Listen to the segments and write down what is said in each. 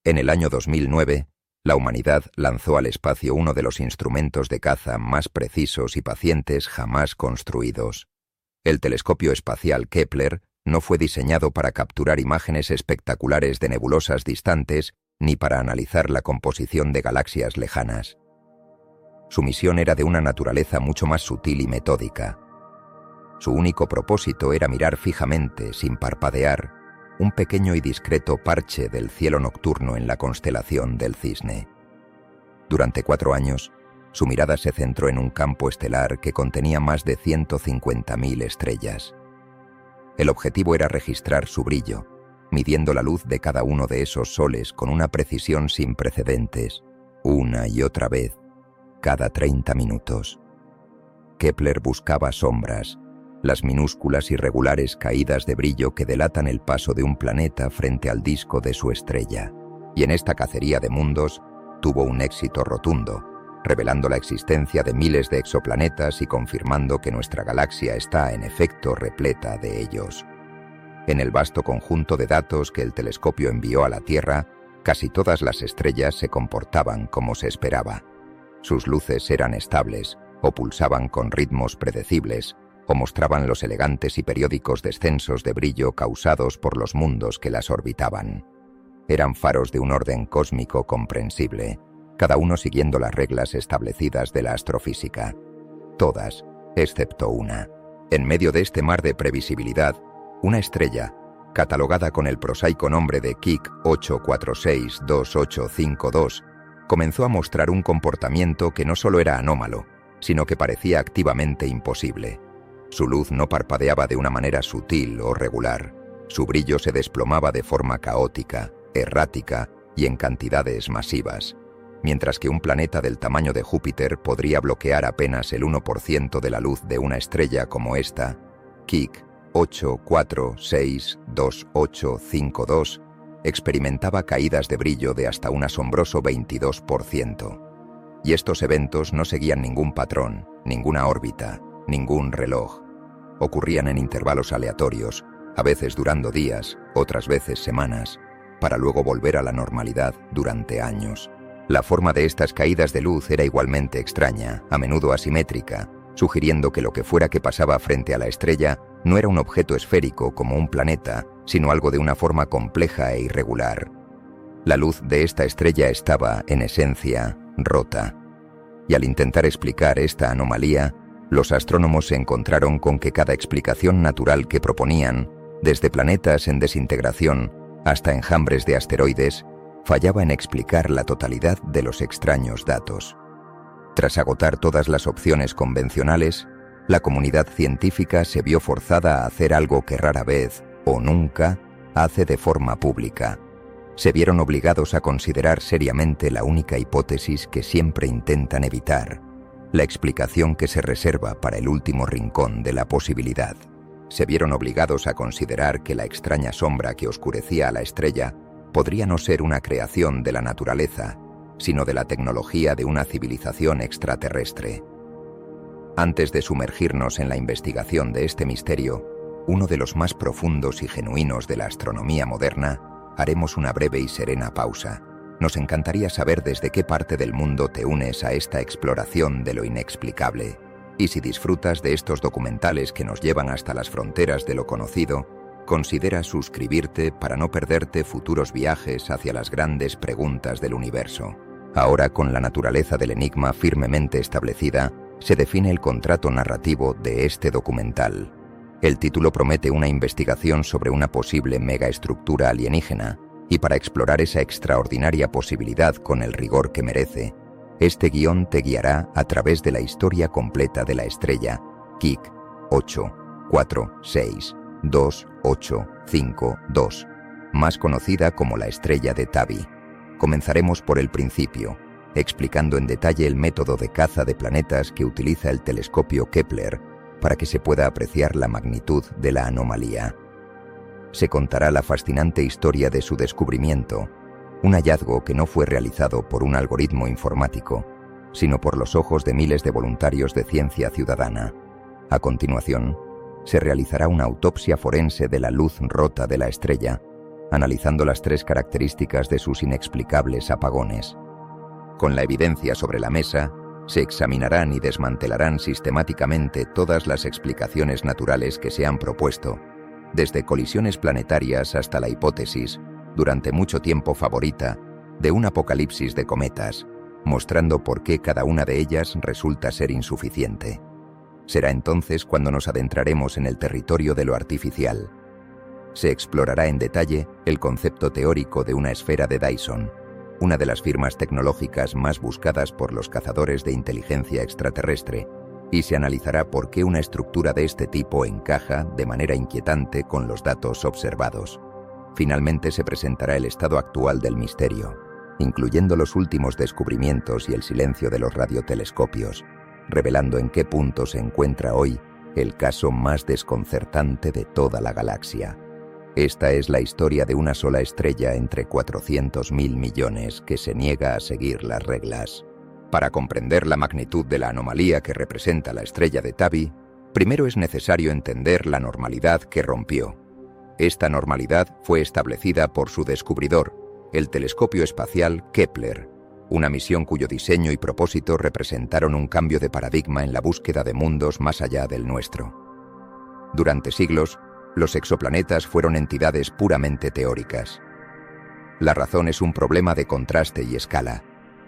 En el año 2009, la humanidad lanzó al espacio uno de los instrumentos de caza más precisos y pacientes jamás construidos. El telescopio espacial Kepler no fue diseñado para capturar imágenes espectaculares de nebulosas distantes ni para analizar la composición de galaxias lejanas. Su misión era de una naturaleza mucho más sutil y metódica. Su único propósito era mirar fijamente, sin parpadear, un pequeño y discreto parche del cielo nocturno en la constelación del Cisne. Durante 4 años, su mirada se centró en un campo estelar que contenía más de 150.000 estrellas. El objetivo era registrar su brillo, midiendo la luz de cada uno de esos soles con una precisión sin precedentes, una y otra vez, cada 30 minutos. Kepler buscaba sombras, las minúsculas y regulares caídas de brillo que delatan el paso de un planeta frente al disco de su estrella, y en esta cacería de mundos tuvo un éxito rotundo, revelando la existencia de miles de exoplanetas y confirmando que nuestra galaxia está en efecto repleta de ellos. En el vasto conjunto de datos que el telescopio envió a la Tierra, casi todas las estrellas se comportaban como se esperaba. Sus luces eran estables, o pulsaban con ritmos predecibles, o mostraban los elegantes y periódicos descensos de brillo causados por los mundos que las orbitaban. Eran faros de un orden cósmico comprensible, cada uno siguiendo las reglas establecidas de la astrofísica. Todas, excepto una. En medio de este mar de previsibilidad, una estrella, catalogada con el prosaico nombre de Kik 8462852, comenzó a mostrar un comportamiento que no solo era anómalo, sino que parecía activamente imposible. Su luz no parpadeaba de una manera sutil o regular. Su brillo se desplomaba de forma caótica, errática y en cantidades masivas, mientras que un planeta del tamaño de Júpiter podría bloquear apenas el 1% de la luz de una estrella como esta. Kik 8462852 experimentaba caídas de brillo de hasta un asombroso 22%. Y estos eventos no seguían ningún patrón, ninguna órbita, ningún reloj. Ocurrían en intervalos aleatorios, a veces durando días, otras veces semanas, para luego volver a la normalidad durante años. La forma de estas caídas de luz era igualmente extraña, a menudo asimétrica, sugiriendo que lo que fuera que pasaba frente a la estrella no era un objeto esférico como un planeta, sino algo de una forma compleja e irregular. La luz de esta estrella estaba, en esencia, rota. Y al intentar explicar esta anomalía, los astrónomos se encontraron con que cada explicación natural que proponían, desde planetas en desintegración hasta enjambres de asteroides, fallaba en explicar la totalidad de los extraños datos. Tras agotar todas las opciones convencionales, la comunidad científica se vio forzada a hacer algo que rara vez, o nunca, hace de forma pública. Se vieron obligados a considerar seriamente la única hipótesis que siempre intentan evitar, la explicación que se reserva para el último rincón de la posibilidad. Se vieron obligados a considerar que la extraña sombra que oscurecía a la estrella podría no ser una creación de la naturaleza, sino de la tecnología de una civilización extraterrestre. Antes de sumergirnos en la investigación de este misterio, uno de los más profundos y genuinos de la astronomía moderna, haremos una breve y serena pausa. Nos encantaría saber desde qué parte del mundo te unes a esta exploración de lo inexplicable. Y si disfrutas de estos documentales que nos llevan hasta las fronteras de lo conocido, considera suscribirte para no perderte futuros viajes hacia las grandes preguntas del universo. Ahora, con la naturaleza del enigma firmemente establecida, se define el contrato narrativo de este documental. El título promete una investigación sobre una posible megaestructura alienígena, y para explorar esa extraordinaria posibilidad con el rigor que merece, este guión te guiará a través de la historia completa de la estrella Kik 8462852, más conocida como la estrella de Tabi. Comenzaremos por el principio, explicando en detalle el método de caza de planetas que utiliza el telescopio Kepler para que se pueda apreciar la magnitud de la anomalía. Se contará la fascinante historia de su descubrimiento, un hallazgo que no fue realizado por un algoritmo informático, sino por los ojos de miles de voluntarios de ciencia ciudadana. A continuación, se realizará una autopsia forense de la luz rota de la estrella, analizando las 3 características de sus inexplicables apagones. Con la evidencia sobre la mesa, se examinarán y desmantelarán sistemáticamente todas las explicaciones naturales que se han propuesto, desde colisiones planetarias hasta la hipótesis, durante mucho tiempo favorita, de un apocalipsis de cometas, mostrando por qué cada una de ellas resulta ser insuficiente. Será entonces cuando nos adentraremos en el territorio de lo artificial. Se explorará en detalle el concepto teórico de una esfera de Dyson, una de las firmas tecnológicas más buscadas por los cazadores de inteligencia extraterrestre, y se analizará por qué una estructura de este tipo encaja de manera inquietante con los datos observados. Finalmente se presentará el estado actual del misterio, incluyendo los últimos descubrimientos y el silencio de los radiotelescopios, revelando en qué punto se encuentra hoy el caso más desconcertante de toda la galaxia. Esta es la historia de una sola estrella entre 400.000 millones que se niega a seguir las reglas. Para comprender la magnitud de la anomalía que representa la estrella de Tabby, primero es necesario entender la normalidad que rompió. Esta normalidad fue establecida por su descubridor, el telescopio espacial Kepler, una misión cuyo diseño y propósito representaron un cambio de paradigma en la búsqueda de mundos más allá del nuestro. Durante siglos, los exoplanetas fueron entidades puramente teóricas. La razón es un problema de contraste y escala.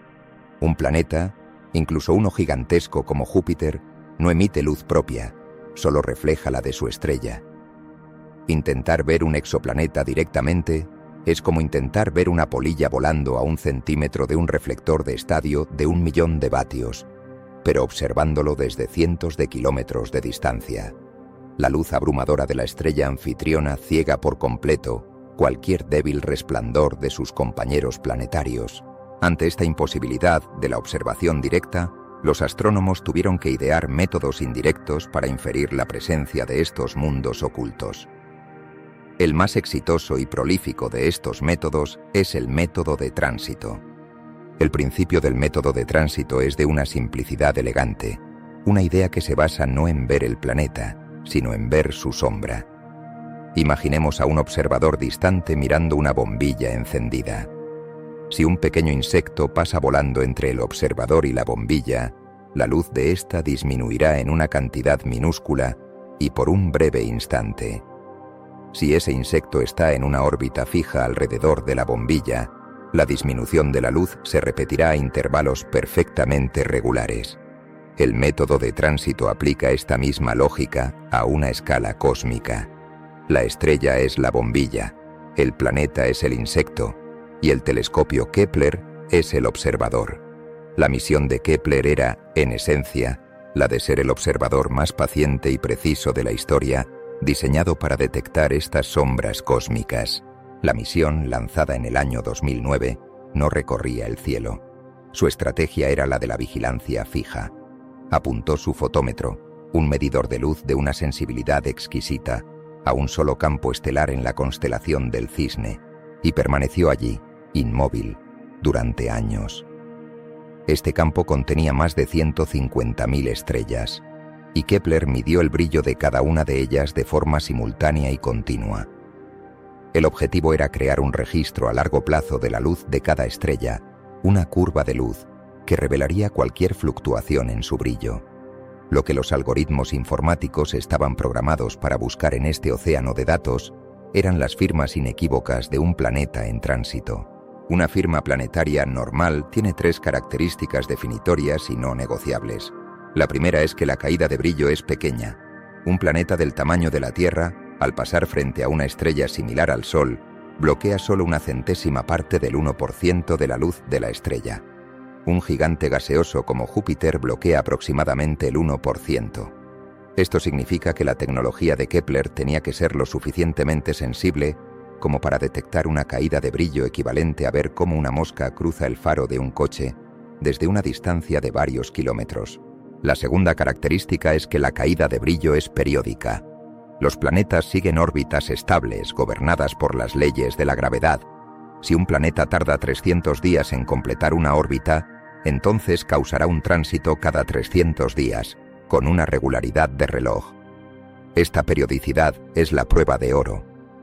Un planeta, incluso uno gigantesco como Júpiter, no emite luz propia, solo refleja la de su estrella. Intentar ver un exoplaneta directamente es como intentar ver una polilla volando a 1 centímetro de un reflector de estadio de 1.000.000 de vatios, pero observándolo desde cientos de kilómetros de distancia. La luz abrumadora de la estrella anfitriona ciega por completo cualquier débil resplandor de sus compañeros planetarios. Ante esta imposibilidad de la observación directa, los astrónomos tuvieron que idear métodos indirectos para inferir la presencia de estos mundos ocultos. El más exitoso y prolífico de estos métodos es el método de tránsito. El principio del método de tránsito es de una simplicidad elegante, una idea que se basa no en ver el planeta, sino en ver su sombra. Imaginemos a un observador distante mirando una bombilla encendida. Si un pequeño insecto pasa volando entre el observador y la bombilla, la luz de ésta disminuirá en una cantidad minúscula y por un breve instante. Si ese insecto está en una órbita fija alrededor de la bombilla, la disminución de la luz se repetirá a intervalos perfectamente regulares. El método de tránsito aplica esta misma lógica a una escala cósmica. La estrella es la bombilla, el planeta es el insecto, y el telescopio Kepler es el observador. La misión de Kepler era, en esencia, la de ser el observador más paciente y preciso de la historia, diseñado para detectar estas sombras cósmicas. La misión, lanzada en el año 2009, no recorría el cielo. Su estrategia era la de la vigilancia fija. Apuntó su fotómetro, un medidor de luz de una sensibilidad exquisita, a un solo campo estelar en la constelación del Cisne, y permaneció allí, inmóvil, durante años. Este campo contenía más de 150.000 estrellas, y Kepler midió el brillo de cada una de ellas de forma simultánea y continua. El objetivo era crear un registro a largo plazo de la luz de cada estrella, una curva de luz, que revelaría cualquier fluctuación en su brillo. Lo que los algoritmos informáticos estaban programados para buscar en este océano de datos eran las firmas inequívocas de un planeta en tránsito. Una firma planetaria normal tiene 3 características definitorias y no negociables. La primera es que la caída de brillo es pequeña. Un planeta del tamaño de la Tierra, al pasar frente a una estrella similar al Sol, bloquea solo 1/100ª parte del 1% de la luz de la estrella. Un gigante gaseoso como Júpiter bloquea aproximadamente el 1%. Esto significa que la tecnología de Kepler tenía que ser lo suficientemente sensible como para detectar una caída de brillo equivalente a ver cómo una mosca cruza el faro de un coche desde una distancia de varios kilómetros. La segunda característica es que la caída de brillo es periódica. Los planetas siguen órbitas estables, gobernadas por las leyes de la gravedad. Si un planeta tarda 300 días en completar una órbita, entonces causará un tránsito cada 300 días, con una regularidad de reloj. Esta periodicidad es la prueba de oro.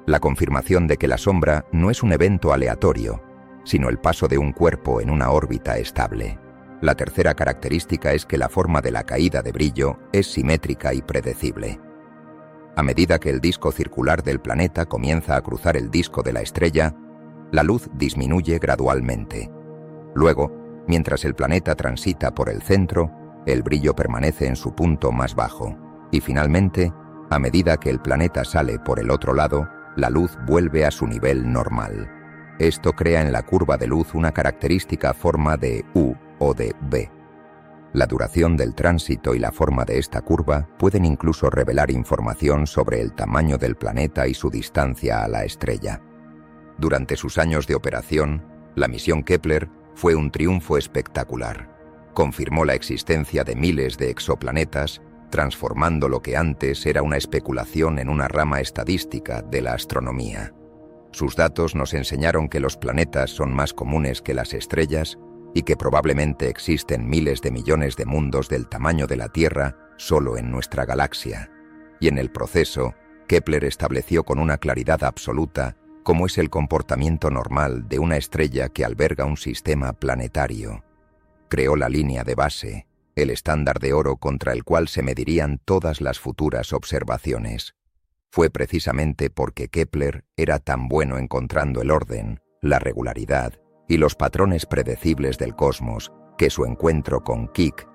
La confirmación de que la sombra no es un evento aleatorio, sino el paso de un cuerpo en una órbita estable. La tercera característica es que la forma de la caída de brillo es simétrica y predecible. A medida que el disco circular del planeta comienza a cruzar el disco de la estrella, la luz disminuye gradualmente. Luego, mientras el planeta transita por el centro, el brillo permanece en su punto más bajo. Y finalmente, a medida que el planeta sale por el otro lado, la luz vuelve a su nivel normal. Esto crea en la curva de luz una característica forma de U o de V. La duración del tránsito y la forma de esta curva pueden incluso revelar información sobre el tamaño del planeta y su distancia a la estrella. Durante sus años de operación, la misión Kepler fue un triunfo espectacular. Confirmó la existencia de miles de exoplanetas, transformando lo que antes era una especulación en una rama estadística de la astronomía. Sus datos nos enseñaron que los planetas son más comunes que las estrellas y que probablemente existen miles de millones de mundos del tamaño de la Tierra solo en nuestra galaxia. Y en el proceso, Kepler estableció con una claridad absoluta cómo es el comportamiento normal de una estrella que alberga un sistema planetario. Creó la línea de base, el estándar de oro contra el cual se medirían todas las futuras observaciones. Fue precisamente porque Kepler era tan bueno encontrando el orden, la regularidad y los patrones predecibles del cosmos que su encuentro con Keck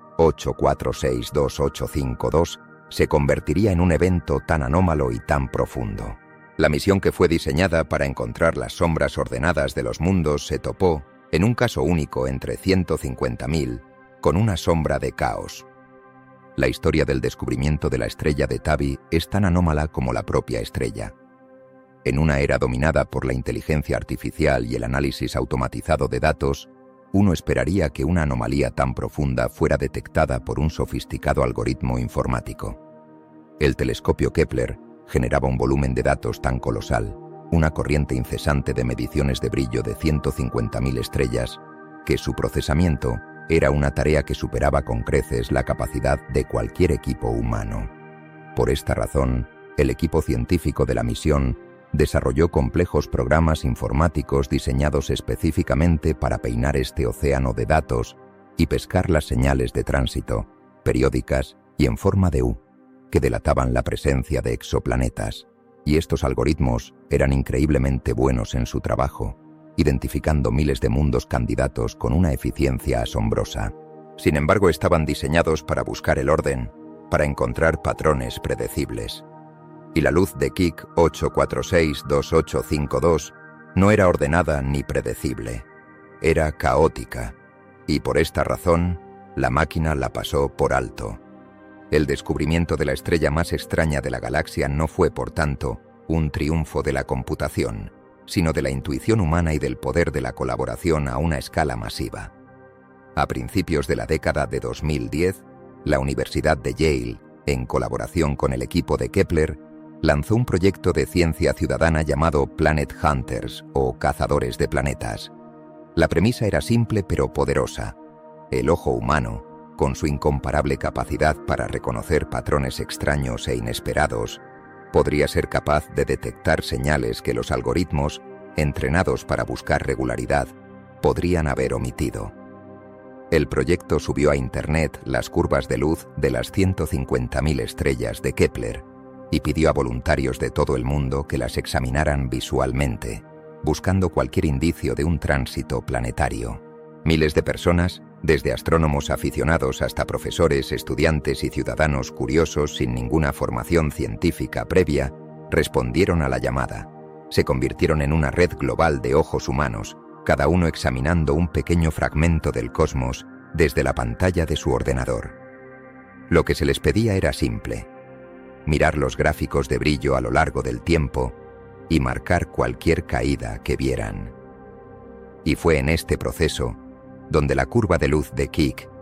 8462852 se convertiría en un evento tan anómalo y tan profundo. La misión que fue diseñada para encontrar las sombras ordenadas de los mundos se topó, en un caso único entre 150.000, con una sombra de caos. La historia del descubrimiento de la estrella de Tabi es tan anómala como la propia estrella. En una era dominada por la inteligencia artificial y el análisis automatizado de datos, uno esperaría que una anomalía tan profunda fuera detectada por un sofisticado algoritmo informático. El telescopio Kepler generaba un volumen de datos tan colosal, una corriente incesante de mediciones de brillo de 150.000 estrellas, que su procesamiento era una tarea que superaba con creces la capacidad de cualquier equipo humano. Por esta razón, el equipo científico de la misión desarrolló complejos programas informáticos diseñados específicamente para peinar este océano de datos y pescar las señales de tránsito, periódicas y en forma de U, que delataban la presencia de exoplanetas. Y estos algoritmos eran increíblemente buenos en su trabajo, identificando miles de mundos candidatos con una eficiencia asombrosa. Sin embargo, estaban diseñados para buscar el orden, para encontrar patrones predecibles. Y la luz de Keck 8462852 no era ordenada ni predecible, era caótica, y por esta razón, la máquina la pasó por alto. El descubrimiento de la estrella más extraña de la galaxia no fue, por tanto, un triunfo de la computación, sino de la intuición humana y del poder de la colaboración a una escala masiva. A principios de la década de 2010, la Universidad de Yale, en colaboración con el equipo de Kepler, lanzó un proyecto de ciencia ciudadana llamado Planet Hunters, o Cazadores de Planetas. La premisa era simple pero poderosa. El ojo humano, con su incomparable capacidad para reconocer patrones extraños e inesperados, podría ser capaz de detectar señales que los algoritmos, entrenados para buscar regularidad, podrían haber omitido. El proyecto subió a Internet las curvas de luz de las 150.000 estrellas de Kepler y pidió a voluntarios de todo el mundo que las examinaran visualmente, buscando cualquier indicio de un tránsito planetario. Miles de personas, desde astrónomos aficionados hasta profesores, estudiantes y ciudadanos curiosos sin ninguna formación científica previa, respondieron a la llamada. Se convirtieron en una red global de ojos humanos, cada uno examinando un pequeño fragmento del cosmos desde la pantalla de su ordenador. Lo que se les pedía era simple: mirar los gráficos de brillo a lo largo del tiempo y marcar cualquier caída que vieran. Y fue en este proceso donde la curva de luz de Keck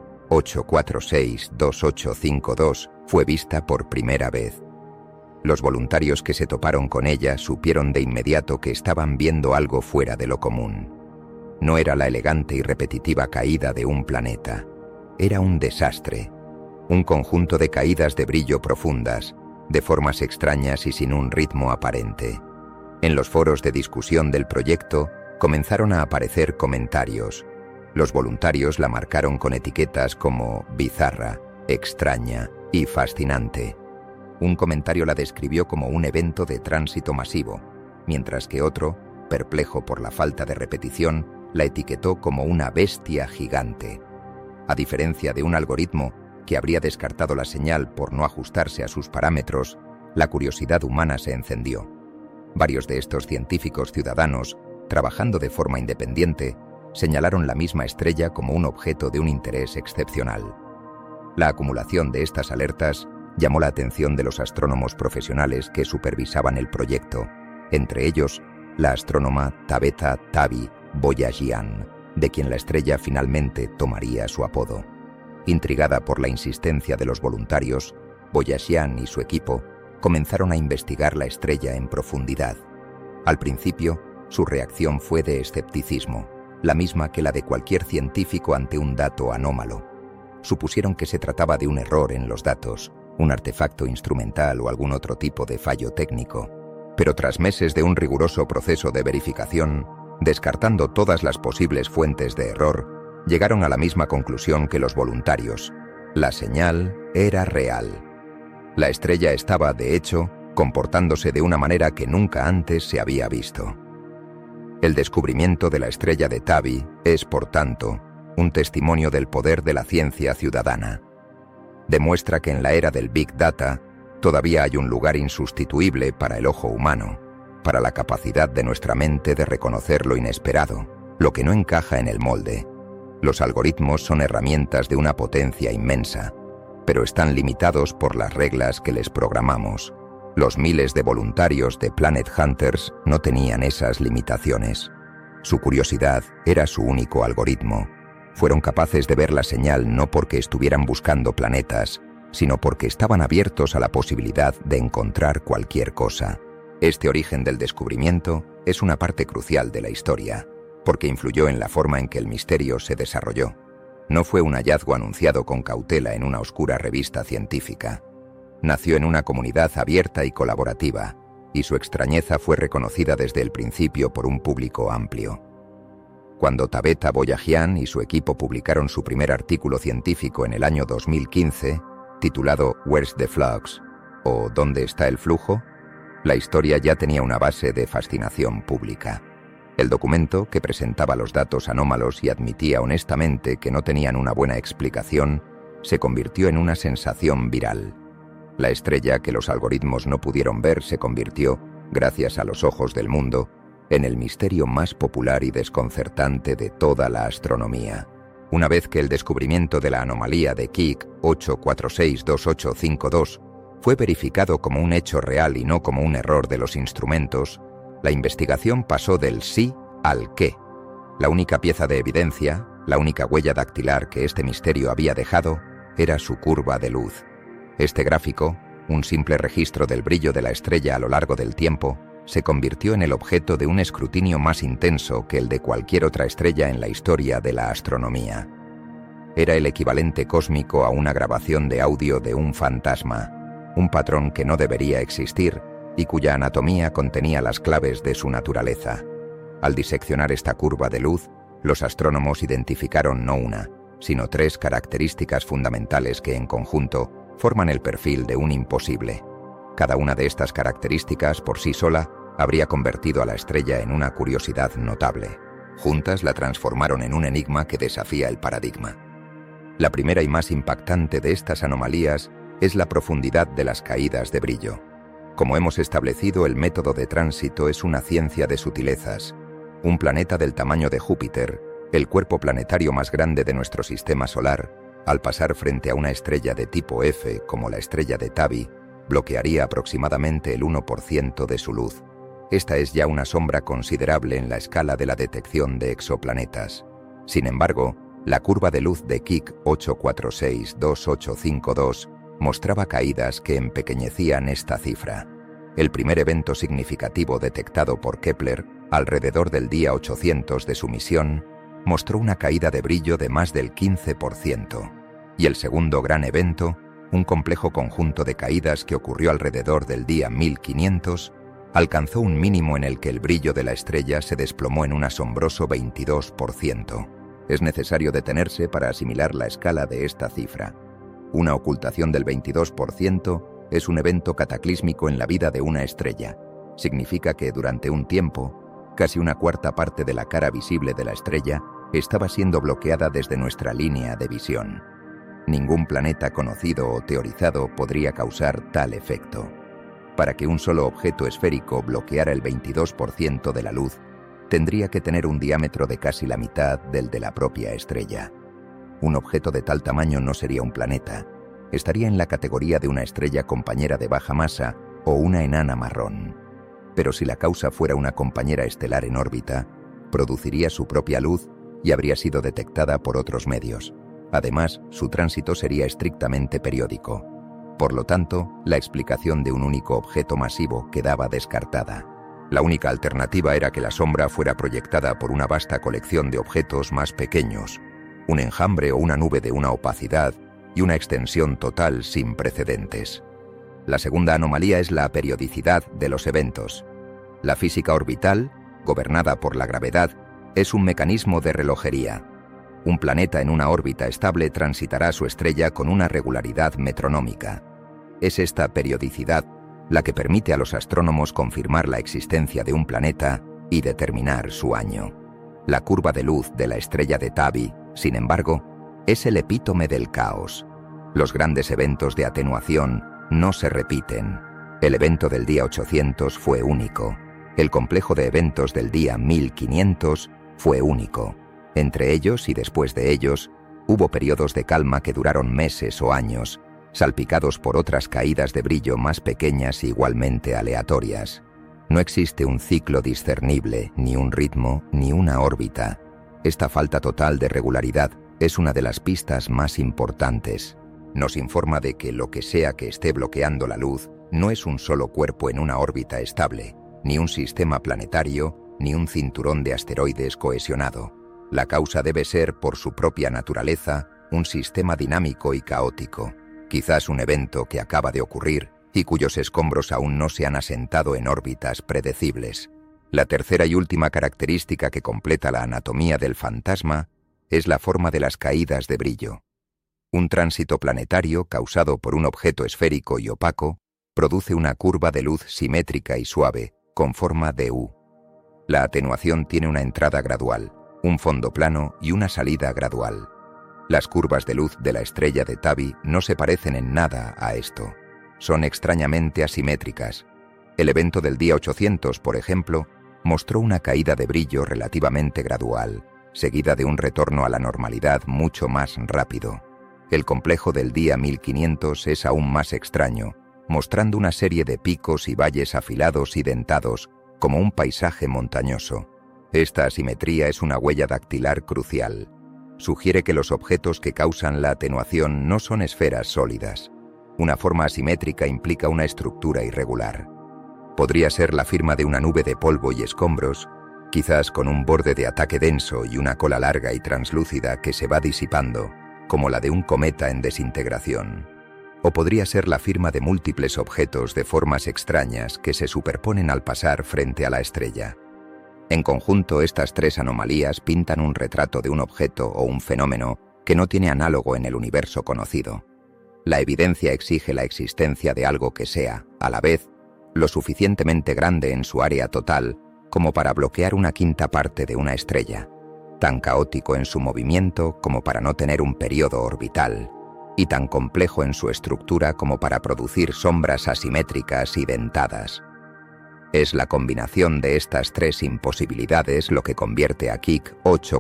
8462852 fue vista por primera vez. Los voluntarios que se toparon con ella supieron de inmediato que estaban viendo algo fuera de lo común. No era la elegante y repetitiva caída de un planeta. Era un desastre, un conjunto de caídas de brillo profundas, de formas extrañas y sin un ritmo aparente. En los foros de discusión del proyecto comenzaron a aparecer comentarios. Los voluntarios la marcaron con etiquetas como bizarra, extraña y fascinante. Un comentario la describió como un evento de tránsito masivo, mientras que otro, perplejo por la falta de repetición, la etiquetó como una bestia gigante. A diferencia de un algoritmo que habría descartado la señal por no ajustarse a sus parámetros, la curiosidad humana se encendió. Varios de estos científicos ciudadanos, trabajando de forma independiente, señalaron la misma estrella como un objeto de un interés excepcional. La acumulación de estas alertas llamó la atención de los astrónomos profesionales que supervisaban el proyecto, entre ellos la astrónoma Tabetha Tavi Boyajian, de quien la estrella finalmente tomaría su apodo. Intrigada por la insistencia de los voluntarios, Boyajian y su equipo comenzaron a investigar la estrella en profundidad. Al principio, su reacción fue de escepticismo, la misma que la de cualquier científico ante un dato anómalo. Supusieron que se trataba de un error en los datos, un artefacto instrumental o algún otro tipo de fallo técnico. Pero tras meses de un riguroso proceso de verificación, descartando todas las posibles fuentes de error, llegaron a la misma conclusión que los voluntarios. La señal era real. La estrella estaba, de hecho, comportándose de una manera que nunca antes se había visto. El descubrimiento de la estrella de Tavi es, por tanto, un testimonio del poder de la ciencia ciudadana. Demuestra que en la era del Big Data todavía hay un lugar insustituible para el ojo humano, para la capacidad de nuestra mente de reconocer lo inesperado, lo que no encaja en el molde. Los algoritmos son herramientas de una potencia inmensa, pero están limitados por las reglas que les programamos. Los miles de voluntarios de Planet Hunters no tenían esas limitaciones. Su curiosidad era su único algoritmo. Fueron capaces de ver la señal no porque estuvieran buscando planetas, sino porque estaban abiertos a la posibilidad de encontrar cualquier cosa. Este origen del descubrimiento es una parte crucial de la historia, porque influyó en la forma en que el misterio se desarrolló. No fue un hallazgo anunciado con cautela en una oscura revista científica. Nació en una comunidad abierta y colaborativa, y su extrañeza fue reconocida desde el principio por un público amplio. Cuando Tabetha Boyajian y su equipo publicaron su primer artículo científico en el año 2015, titulado «Where's the Flux?» o «¿Dónde está el flujo?», la historia ya tenía una base de fascinación pública. El documento, que presentaba los datos anómalos y admitía honestamente que no tenían una buena explicación, se convirtió en una sensación viral. La estrella que los algoritmos no pudieron ver se convirtió, gracias a los ojos del mundo, en el misterio más popular y desconcertante de toda la astronomía. Una vez que el descubrimiento de la anomalía de Keck 8462852 fue verificado como un hecho real y no como un error de los instrumentos, la investigación pasó del sí al qué. La única pieza de evidencia, la única huella dactilar que este misterio había dejado, era su curva de luz. Este gráfico, un simple registro del brillo de la estrella a lo largo del tiempo, se convirtió en el objeto de un escrutinio más intenso que el de cualquier otra estrella en la historia de la astronomía. Era el equivalente cósmico a una grabación de audio de un fantasma, un patrón que no debería existir y cuya anatomía contenía las claves de su naturaleza. Al diseccionar esta curva de luz, los astrónomos identificaron no una, sino tres características fundamentales que en conjunto forman el perfil de un imposible. Cada una de estas características por sí sola habría convertido a la estrella en una curiosidad notable. Juntas la transformaron en un enigma que desafía el paradigma. La primera y más impactante de estas anomalías es la profundidad de las caídas de brillo. Como hemos establecido, el método de tránsito es una ciencia de sutilezas. Un planeta del tamaño de Júpiter, el cuerpo planetario más grande de nuestro sistema solar, al pasar frente a una estrella de tipo F como la estrella de Tavi, bloquearía aproximadamente el 1% de su luz. Esta es ya una sombra considerable en la escala de la detección de exoplanetas. Sin embargo, la curva de luz de Keck 8462852 mostraba caídas que empequeñecían esta cifra. El primer evento significativo detectado por Kepler, alrededor del día 800 de su misión, mostró una caída de brillo de más del 15%. Y el segundo gran evento, un complejo conjunto de caídas que ocurrió alrededor del día 1500, alcanzó un mínimo en el que el brillo de la estrella se desplomó en un asombroso 22%. Es necesario detenerse para asimilar la escala de esta cifra. Una ocultación del 22% es un evento cataclísmico en la vida de una estrella. Significa que durante un tiempo, casi una cuarta parte de la cara visible de la estrella estaba siendo bloqueada desde nuestra línea de visión. Ningún planeta conocido o teorizado podría causar tal efecto. Para que un solo objeto esférico bloqueara el 22% de la luz, tendría que tener un diámetro de casi la mitad del de la propia estrella. Un objeto de tal tamaño no sería un planeta. Estaría en la categoría de una estrella compañera de baja masa o una enana marrón. Pero si la causa fuera una compañera estelar en órbita, produciría su propia luz y habría sido detectada por otros medios. Además, su tránsito sería estrictamente periódico. Por lo tanto, la explicación de un único objeto masivo quedaba descartada. La única alternativa era que la sombra fuera proyectada por una vasta colección de objetos más pequeños, un enjambre o una nube de una opacidad y una extensión total sin precedentes. La segunda anomalía es la periodicidad de los eventos. La física orbital, gobernada por la gravedad, es un mecanismo de relojería. Un planeta en una órbita estable transitará su estrella con una regularidad metronómica. Es esta periodicidad la que permite a los astrónomos confirmar la existencia de un planeta y determinar su año. La curva de luz de la estrella de Tabby, sin embargo, es el epítome del caos. Los grandes eventos de atenuación no se repiten. El evento del día 800 fue único. El complejo de eventos del día 1500 fue único. Entre ellos y después de ellos, hubo periodos de calma que duraron meses o años, salpicados por otras caídas de brillo más pequeñas e igualmente aleatorias. No existe un ciclo discernible, ni un ritmo, ni una órbita. Esta falta total de regularidad es una de las pistas más importantes. Nos informa de que lo que sea que esté bloqueando la luz no es un solo cuerpo en una órbita estable, ni un sistema planetario, ni un cinturón de asteroides cohesionado. La causa debe ser, por su propia naturaleza, un sistema dinámico y caótico. Quizás un evento que acaba de ocurrir y cuyos escombros aún no se han asentado en órbitas predecibles. La tercera y última característica que completa la anatomía del fantasma es la forma de las caídas de brillo. Un tránsito planetario causado por un objeto esférico y opaco produce una curva de luz simétrica y suave, con forma de U. La atenuación tiene una entrada gradual, un fondo plano y una salida gradual. Las curvas de luz de la estrella de Tabby no se parecen en nada a esto. Son extrañamente asimétricas. El evento del día 800, por ejemplo, mostró una caída de brillo relativamente gradual, seguida de un retorno a la normalidad mucho más rápido. El complejo del día 1500 es aún más extraño, mostrando una serie de picos y valles afilados y dentados, como un paisaje montañoso. Esta asimetría es una huella dactilar crucial. Sugiere que los objetos que causan la atenuación no son esferas sólidas. Una forma asimétrica implica una estructura irregular. Podría ser la firma de una nube de polvo y escombros, quizás con un borde de ataque denso y una cola larga y translúcida que se va disipando, como la de un cometa en desintegración. O podría ser la firma de múltiples objetos de formas extrañas que se superponen al pasar frente a la estrella. En conjunto, estas tres anomalías pintan un retrato de un objeto o un fenómeno que no tiene análogo en el universo conocido. La evidencia exige la existencia de algo que sea, a la vez, lo suficientemente grande en su área total como para bloquear una quinta parte de una estrella, tan caótico en su movimiento como para no tener un período orbital, y tan complejo en su estructura como para producir sombras asimétricas y dentadas. Es la combinación de estas tres imposibilidades lo que convierte a Keck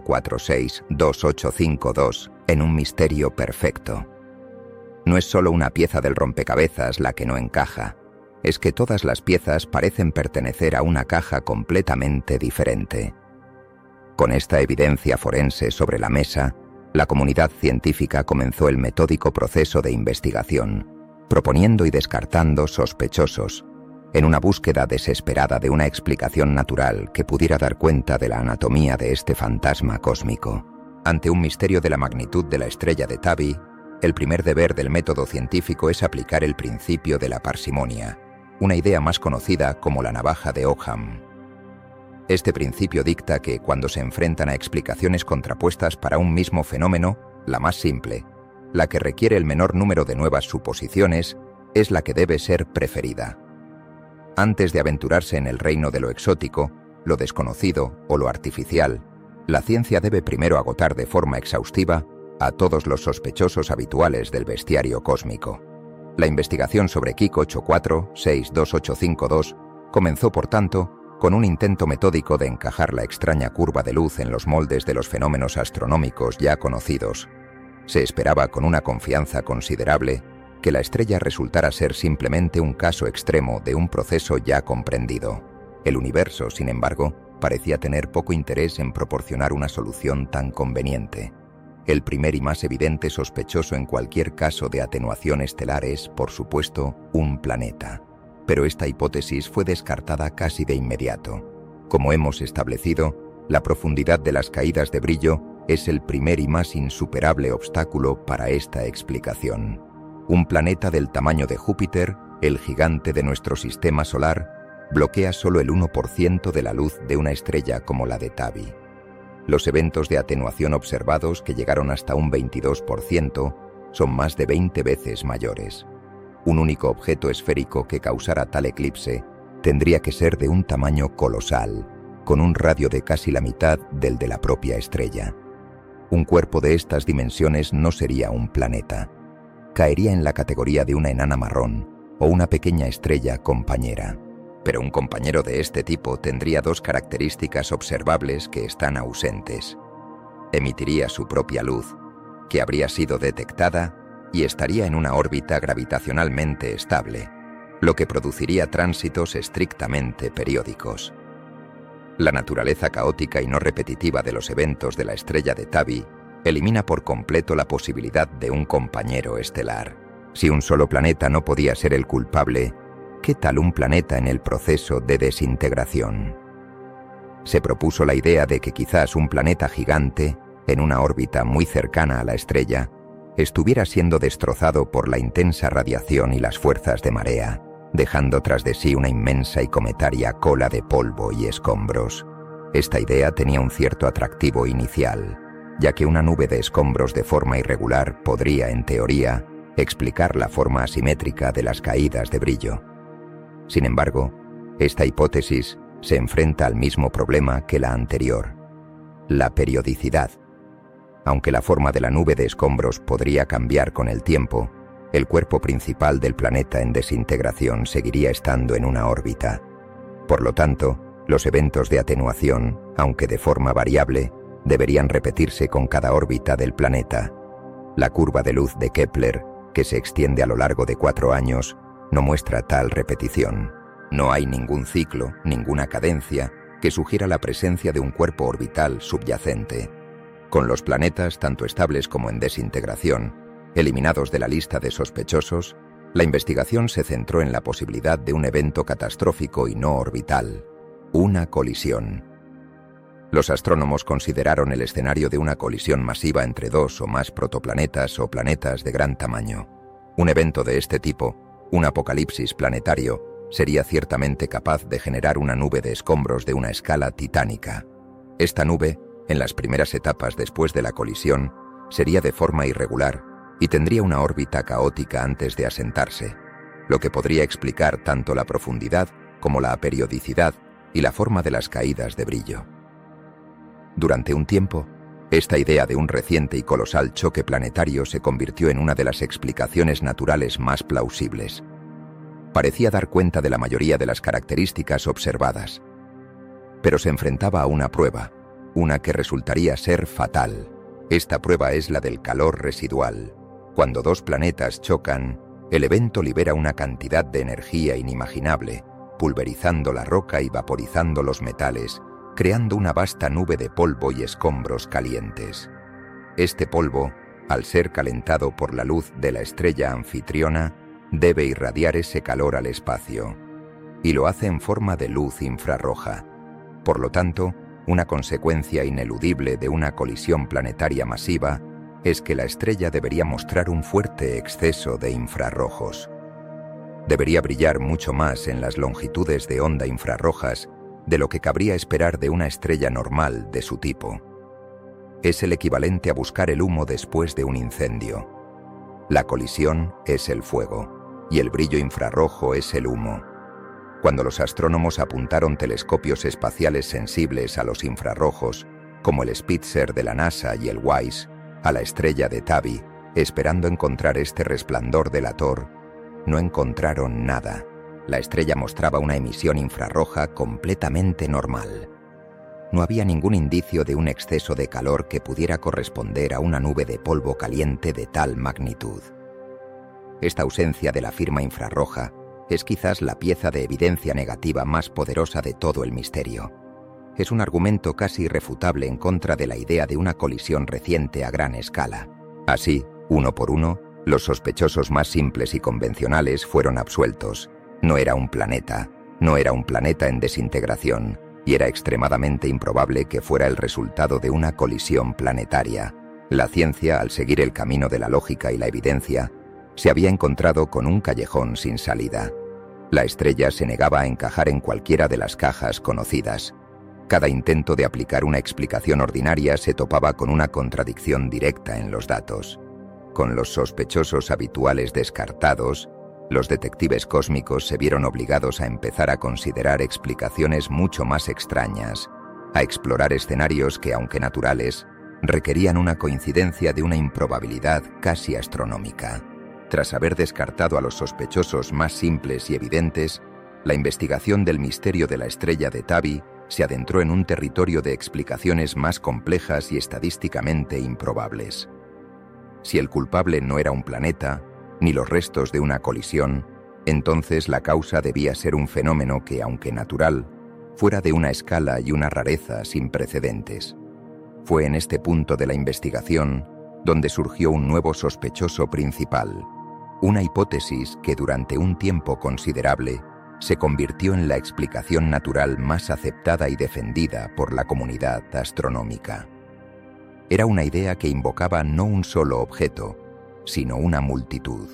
8462852 en un misterio perfecto. No es solo una pieza del rompecabezas la que no encaja, es que todas las piezas parecen pertenecer a una caja completamente diferente. Con esta evidencia forense sobre la mesa, la comunidad científica comenzó el metódico proceso de investigación, proponiendo y descartando sospechosos, en una búsqueda desesperada de una explicación natural que pudiera dar cuenta de la anatomía de este fantasma cósmico. Ante un misterio de la magnitud de la estrella de Tabby, el primer deber del método científico es aplicar el principio de la parsimonia. una idea más conocida como la navaja de Ockham. Este principio dicta que cuando se enfrentan a explicaciones contrapuestas para un mismo fenómeno, la más simple, la que requiere el menor número de nuevas suposiciones, es la que debe ser preferida. Antes de aventurarse en el reino de lo exótico, lo desconocido o lo artificial, la ciencia debe primero agotar de forma exhaustiva a todos los sospechosos habituales del bestiario cósmico. La investigación sobre Kik 84-62852 comenzó, por tanto, con un intento metódico de encajar la extraña curva de luz en los moldes de los fenómenos astronómicos ya conocidos. Se esperaba con una confianza considerable que la estrella resultara ser simplemente un caso extremo de un proceso ya comprendido. El universo, sin embargo, parecía tener poco interés en proporcionar una solución tan conveniente. El primer y más evidente sospechoso en cualquier caso de atenuación estelar es, por supuesto, un planeta. Pero esta hipótesis fue descartada casi de inmediato. Como hemos establecido, la profundidad de las caídas de brillo es el primer y más insuperable obstáculo para esta explicación. Un planeta del tamaño de Júpiter, el gigante de nuestro sistema solar, bloquea solo el 1% de la luz de una estrella como la de Tabi. Los eventos de atenuación observados, que llegaron hasta un 22%, son más de 20 veces mayores. Un único objeto esférico que causara tal eclipse tendría que ser de un tamaño colosal, con un radio de casi la mitad del de la propia estrella. Un cuerpo de estas dimensiones no sería un planeta. Caería en la categoría de una enana marrón o una pequeña estrella compañera. Pero un compañero de este tipo tendría dos características observables que están ausentes. Emitiría su propia luz, que habría sido detectada, y estaría en una órbita gravitacionalmente estable, lo que produciría tránsitos estrictamente periódicos. La naturaleza caótica y no repetitiva de los eventos de la estrella de Tabi elimina por completo la posibilidad de un compañero estelar. Si un solo planeta no podía ser el culpable, ¿qué tal un planeta en el proceso de desintegración? Se propuso la idea de que quizás un planeta gigante, en una órbita muy cercana a la estrella, estuviera siendo destrozado por la intensa radiación y las fuerzas de marea, dejando tras de sí una inmensa y cometaria cola de polvo y escombros. Esta idea tenía un cierto atractivo inicial, ya que una nube de escombros de forma irregular podría, en teoría, explicar la forma asimétrica de las caídas de brillo. Sin embargo, esta hipótesis se enfrenta al mismo problema que la anterior: la periodicidad. Aunque la forma de la nube de escombros podría cambiar con el tiempo, el cuerpo principal del planeta en desintegración seguiría estando en una órbita. Por lo tanto, los eventos de atenuación, aunque de forma variable, deberían repetirse con cada órbita del planeta. La curva de luz de Kepler, que se extiende a lo largo de 4 años, no muestra tal repetición. No hay ningún ciclo, ninguna cadencia, que sugiera la presencia de un cuerpo orbital subyacente. Con los planetas, tanto estables como en desintegración, eliminados de la lista de sospechosos, la investigación se centró en la posibilidad de un evento catastrófico y no orbital: una colisión. Los astrónomos consideraron el escenario de una colisión masiva entre 2 o más protoplanetas o planetas de gran tamaño. Un evento de este tipo, un apocalipsis planetario, sería ciertamente capaz de generar una nube de escombros de una escala titánica. Esta nube, en las primeras etapas después de la colisión, sería de forma irregular y tendría una órbita caótica antes de asentarse, lo que podría explicar tanto la profundidad como la periodicidad y la forma de las caídas de brillo. Durante un tiempo, esta idea de un reciente y colosal choque planetario se convirtió en una de las explicaciones naturales más plausibles. Parecía dar cuenta de la mayoría de las características observadas, pero se enfrentaba a una prueba, una que resultaría ser fatal. Esta prueba es la del calor residual. Cuando 2 planetas chocan, el evento libera una cantidad de energía inimaginable, pulverizando la roca y vaporizando los metales, creando una vasta nube de polvo y escombros calientes. Este polvo, al ser calentado por la luz de la estrella anfitriona, debe irradiar ese calor al espacio, y lo hace en forma de luz infrarroja. Por lo tanto, una consecuencia ineludible de una colisión planetaria masiva es que la estrella debería mostrar un fuerte exceso de infrarrojos. Debería brillar mucho más en las longitudes de onda infrarrojas de lo que cabría esperar de una estrella normal de su tipo. Es el equivalente a buscar el humo después de un incendio. La colisión es el fuego, y el brillo infrarrojo es el humo. Cuando los astrónomos apuntaron telescopios espaciales sensibles a los infrarrojos, como el Spitzer de la NASA y el WISE, a la estrella de Tabby, esperando encontrar este resplandor delator, no encontraron nada. La estrella mostraba una emisión infrarroja completamente normal. No había ningún indicio de un exceso de calor que pudiera corresponder a una nube de polvo caliente de tal magnitud. Esta ausencia de la firma infrarroja es quizás la pieza de evidencia negativa más poderosa de todo el misterio. Es un argumento casi irrefutable en contra de la idea de una colisión reciente a gran escala. Así, uno por uno, los sospechosos más simples y convencionales fueron absueltos. No era un planeta en desintegración, y era extremadamente improbable que fuera el resultado de una colisión planetaria. La ciencia, al seguir el camino de la lógica y la evidencia, se había encontrado con un callejón sin salida. La estrella se negaba a encajar en cualquiera de las cajas conocidas. Cada intento de aplicar una explicación ordinaria se topaba con una contradicción directa en los datos. Con los sospechosos habituales descartados, los detectives cósmicos se vieron obligados a empezar a considerar explicaciones mucho más extrañas, a explorar escenarios que, aunque naturales, requerían una coincidencia de una improbabilidad casi astronómica. Tras haber descartado a los sospechosos más simples y evidentes, la investigación del misterio de la estrella de Tabby se adentró en un territorio de explicaciones más complejas y estadísticamente improbables. Si el culpable no era un planeta, ni los restos de una colisión, entonces la causa debía ser un fenómeno que, aunque natural, fuera de una escala y una rareza sin precedentes. Fue en este punto de la investigación donde surgió un nuevo sospechoso principal, una hipótesis que durante un tiempo considerable se convirtió en la explicación natural más aceptada y defendida por la comunidad astronómica. Era una idea que invocaba no un solo objeto, sino una multitud.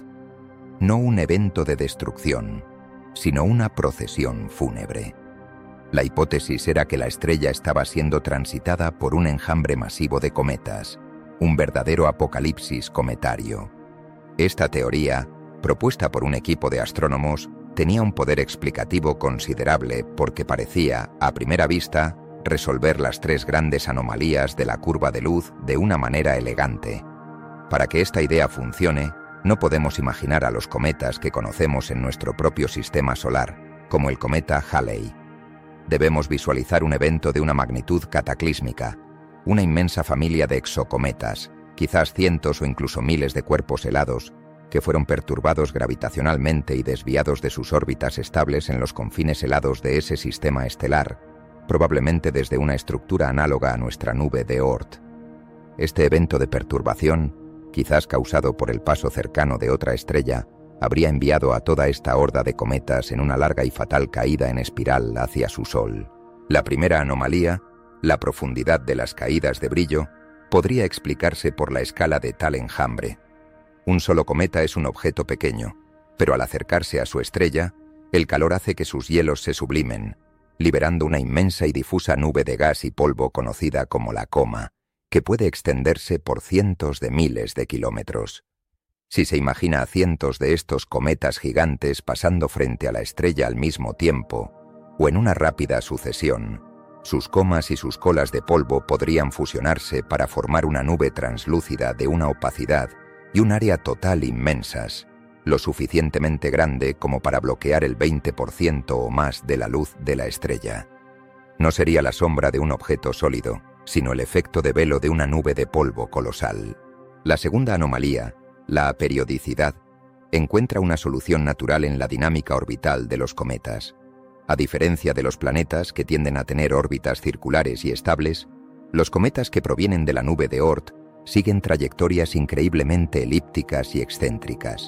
No un evento de destrucción, sino una procesión fúnebre. La hipótesis era que la estrella estaba siendo transitada por un enjambre masivo de cometas, un verdadero apocalipsis cometario. Esta teoría, propuesta por un equipo de astrónomos, tenía un poder explicativo considerable porque parecía, a primera vista, resolver las tres grandes anomalías de la curva de luz de una manera elegante. Para que esta idea funcione, no podemos imaginar a los cometas que conocemos en nuestro propio sistema solar, como el cometa Halley. Debemos visualizar un evento de una magnitud cataclísmica, una inmensa familia de exocometas, quizás cientos o incluso miles de cuerpos helados, que fueron perturbados gravitacionalmente y desviados de sus órbitas estables en los confines helados de ese sistema estelar, probablemente desde una estructura análoga a nuestra nube de Oort. Este evento de perturbación, quizás causado por el paso cercano de otra estrella, habría enviado a toda esta horda de cometas en una larga y fatal caída en espiral hacia su Sol. La primera anomalía, la profundidad de las caídas de brillo, podría explicarse por la escala de tal enjambre. Un solo cometa es un objeto pequeño, pero al acercarse a su estrella, el calor hace que sus hielos se sublimen, liberando una inmensa y difusa nube de gas y polvo conocida como la coma, que puede extenderse por cientos de miles de kilómetros. Si se imagina a cientos de estos cometas gigantes pasando frente a la estrella al mismo tiempo, o en una rápida sucesión, sus comas y sus colas de polvo podrían fusionarse para formar una nube translúcida de una opacidad y un área total inmensas, lo suficientemente grande como para bloquear el 20% o más de la luz de la estrella. No sería la sombra de un objeto sólido, sino el efecto de velo de una nube de polvo colosal. La segunda anomalía, la aperiodicidad, encuentra una solución natural en la dinámica orbital de los cometas. A diferencia de los planetas que tienden a tener órbitas circulares y estables, los cometas que provienen de la nube de Oort siguen trayectorias increíblemente elípticas y excéntricas.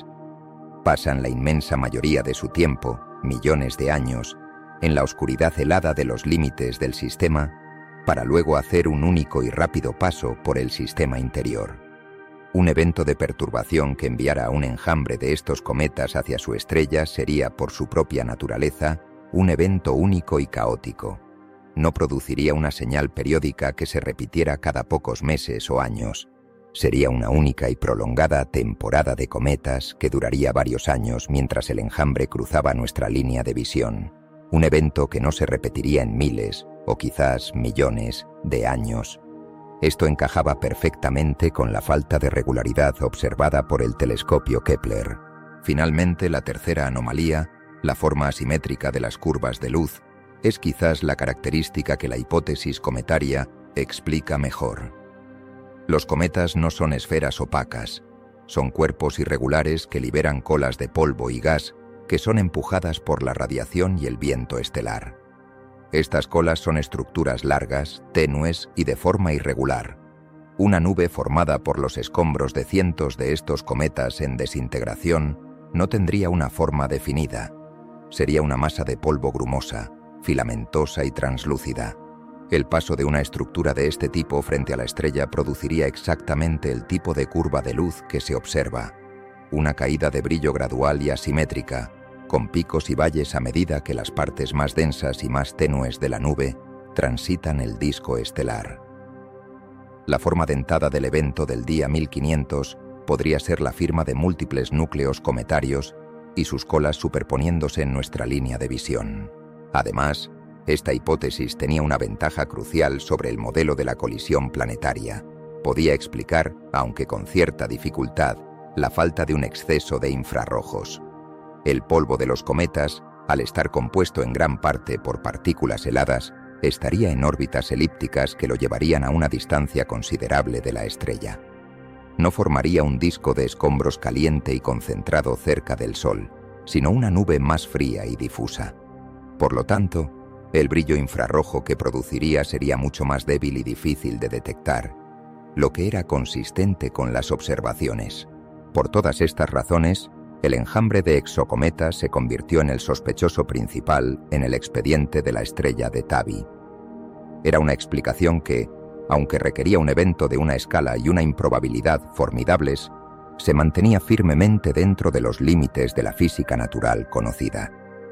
Pasan la inmensa mayoría de su tiempo, millones de años, en la oscuridad helada de los límites del sistema, para luego hacer un único y rápido paso por el sistema interior. Un evento de perturbación que enviara a un enjambre de estos cometas hacia su estrella sería, por su propia naturaleza, un evento único y caótico. No produciría una señal periódica que se repitiera cada pocos meses o años. Sería una única y prolongada temporada de cometas que duraría varios años mientras el enjambre cruzaba nuestra línea de visión. Un evento que no se repetiría en miles, o quizás millones, de años. Esto encajaba perfectamente con la falta de regularidad observada por el telescopio Kepler. Finalmente, la tercera anomalía, la forma asimétrica de las curvas de luz, es quizás la característica que la hipótesis cometaria explica mejor. Los cometas no son esferas opacas, son cuerpos irregulares que liberan colas de polvo y gas que son empujadas por la radiación y el viento estelar. Estas colas son estructuras largas, tenues y de forma irregular. Una nube formada por los escombros de cientos de estos cometas en desintegración no tendría una forma definida. Sería una masa de polvo grumosa, filamentosa y translúcida. El paso de una estructura de este tipo frente a la estrella produciría exactamente el tipo de curva de luz que se observa. Una caída de brillo gradual y asimétrica, con picos y valles a medida que las partes más densas y más tenues de la nube transitan el disco estelar. La forma dentada del evento del día 1500 podría ser la firma de múltiples núcleos cometarios y sus colas superponiéndose en nuestra línea de visión. Además, esta hipótesis tenía una ventaja crucial sobre el modelo de la colisión planetaria. Podía explicar, aunque con cierta dificultad, la falta de un exceso de infrarrojos. El polvo de los cometas, al estar compuesto en gran parte por partículas heladas, estaría en órbitas elípticas que lo llevarían a una distancia considerable de la estrella. No formaría un disco de escombros caliente y concentrado cerca del Sol, sino una nube más fría y difusa. Por lo tanto, el brillo infrarrojo que produciría sería mucho más débil y difícil de detectar, lo que era consistente con las observaciones. Por todas estas razones, el enjambre de exocometas se convirtió en el sospechoso principal en el expediente de la estrella de Tabby. Era una explicación que, aunque requería un evento de una escala y una improbabilidad formidables, se mantenía firmemente dentro de los límites de la física natural conocida.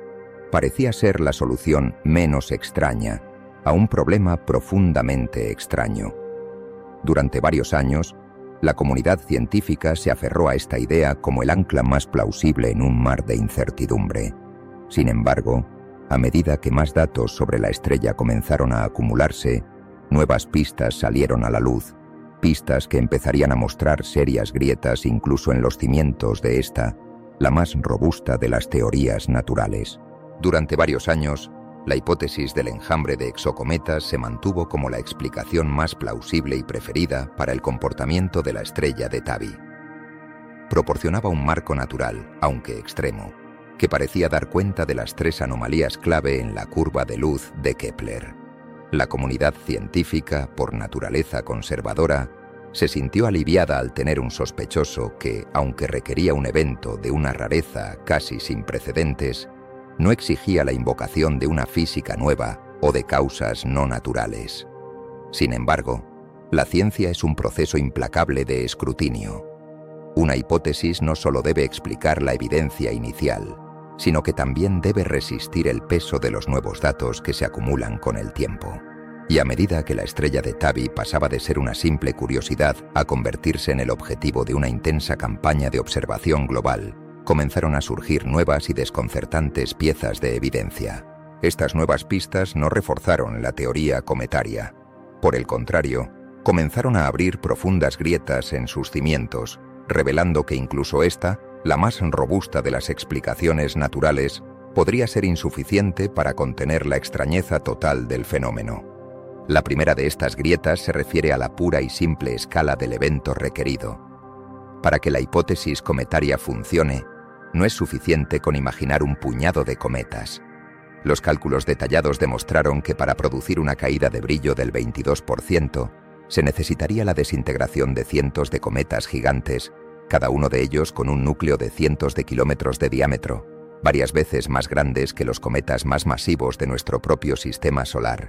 Parecía ser la solución menos extraña a un problema profundamente extraño. Durante varios años, la comunidad científica se aferró a esta idea como el ancla más plausible en un mar de incertidumbre. Sin embargo, a medida que más datos sobre la estrella comenzaron a acumularse, nuevas pistas salieron a la luz, pistas que empezarían a mostrar serias grietas incluso en los cimientos de esta, la más robusta de las teorías naturales. Durante varios años, la hipótesis del enjambre de exocometas se mantuvo como la explicación más plausible y preferida para el comportamiento de la estrella de Tabby. Proporcionaba un marco natural, aunque extremo, que parecía dar cuenta de las tres anomalías clave en la curva de luz de Kepler. La comunidad científica, por naturaleza conservadora, se sintió aliviada al tener un sospechoso que, aunque requería un evento de una rareza casi sin precedentes, no exigía la invocación de una física nueva o de causas no naturales. Sin embargo, la ciencia es un proceso implacable de escrutinio. Una hipótesis no solo debe explicar la evidencia inicial, sino que también debe resistir el peso de los nuevos datos que se acumulan con el tiempo. Y a medida que la estrella de Tabby pasaba de ser una simple curiosidad a convertirse en el objetivo de una intensa campaña de observación global, comenzaron a surgir nuevas y desconcertantes piezas de evidencia. Estas nuevas pistas no reforzaron la teoría cometaria. Por el contrario, comenzaron a abrir profundas grietas en sus cimientos, revelando que incluso esta, la más robusta de las explicaciones naturales, podría ser insuficiente para contener la extrañeza total del fenómeno. La primera de estas grietas se refiere a la pura y simple escala del evento requerido. Para que la hipótesis cometaria funcione, no es suficiente con imaginar un puñado de cometas. Los cálculos detallados demostraron que para producir una caída de brillo del 22%, se necesitaría la desintegración de cientos de cometas gigantes, cada uno de ellos con un núcleo de cientos de kilómetros de diámetro, varias veces más grandes que los cometas más masivos de nuestro propio sistema solar.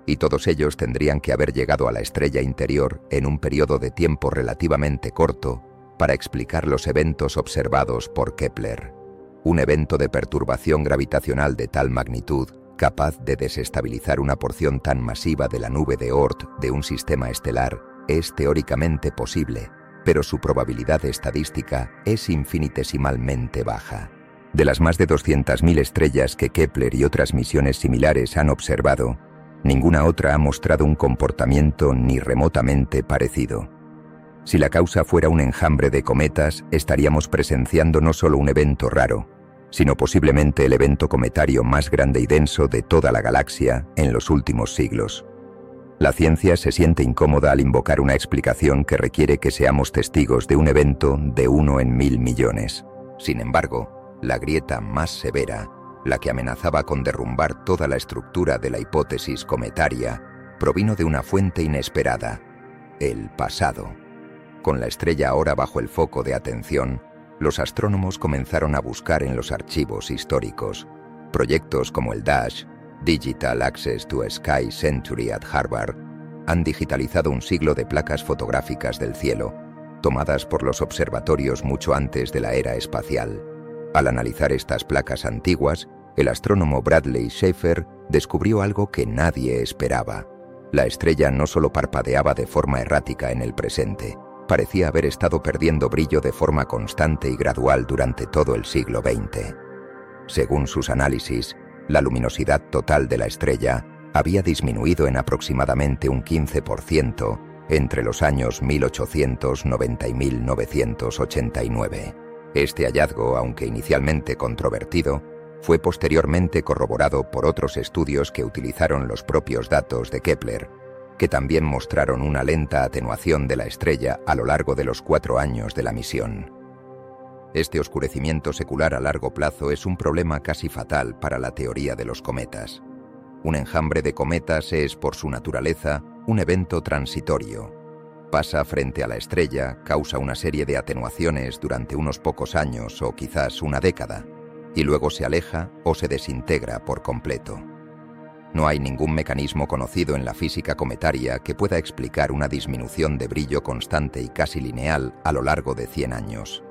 y todos ellos tendrían que haber llegado a la estrella interior en un periodo de tiempo relativamente corto para explicar los eventos observados por Kepler. Un evento de perturbación gravitacional de tal magnitud, capaz de desestabilizar una porción tan masiva de la nube de Oort de un sistema estelar, es teóricamente posible, pero su probabilidad estadística es infinitesimalmente baja. De las más de 200.000 estrellas que Kepler y otras misiones similares han observado, ninguna otra ha mostrado un comportamiento ni remotamente parecido. Si la causa fuera un enjambre de cometas, estaríamos presenciando no solo un evento raro, sino posiblemente el evento cometario más grande y denso de toda la galaxia en los últimos siglos. La ciencia se siente incómoda al invocar una explicación que requiere que seamos testigos de un evento de 1 en 1000 millones. Sin embargo, la grieta más severa, la que amenazaba con derrumbar toda la estructura de la hipótesis cometaria, provino de una fuente inesperada: el pasado. Con la estrella ahora bajo el foco de atención, los astrónomos comenzaron a buscar en los archivos históricos. Proyectos como el DASH, Digital Access to Sky Century at Harvard, han digitalizado un siglo de placas fotográficas del cielo, tomadas por los observatorios mucho antes de la era espacial. Al analizar estas placas antiguas, el astrónomo Bradley Schaeffer descubrió algo que nadie esperaba. La estrella no solo parpadeaba de forma errática en el presente, parecía haber estado perdiendo brillo de forma constante y gradual durante todo el siglo XX. Según sus análisis, la luminosidad total de la estrella había disminuido en aproximadamente un 15% entre los años 1890 y 1989. Este hallazgo, aunque inicialmente controvertido, fue posteriormente corroborado por otros estudios que utilizaron los propios datos de Kepler, que también mostraron una lenta atenuación de la estrella a lo largo de los 4 años de la misión. Este oscurecimiento secular a largo plazo es un problema casi fatal para la teoría de los cometas. Un enjambre de cometas es, por su naturaleza, un evento transitorio. Pasa frente a la estrella, causa una serie de atenuaciones durante unos pocos años o quizás una década, y luego se aleja o se desintegra por completo. No hay ningún mecanismo conocido en la física cometaria que pueda explicar una disminución de brillo constante y casi lineal a lo largo de 100 años.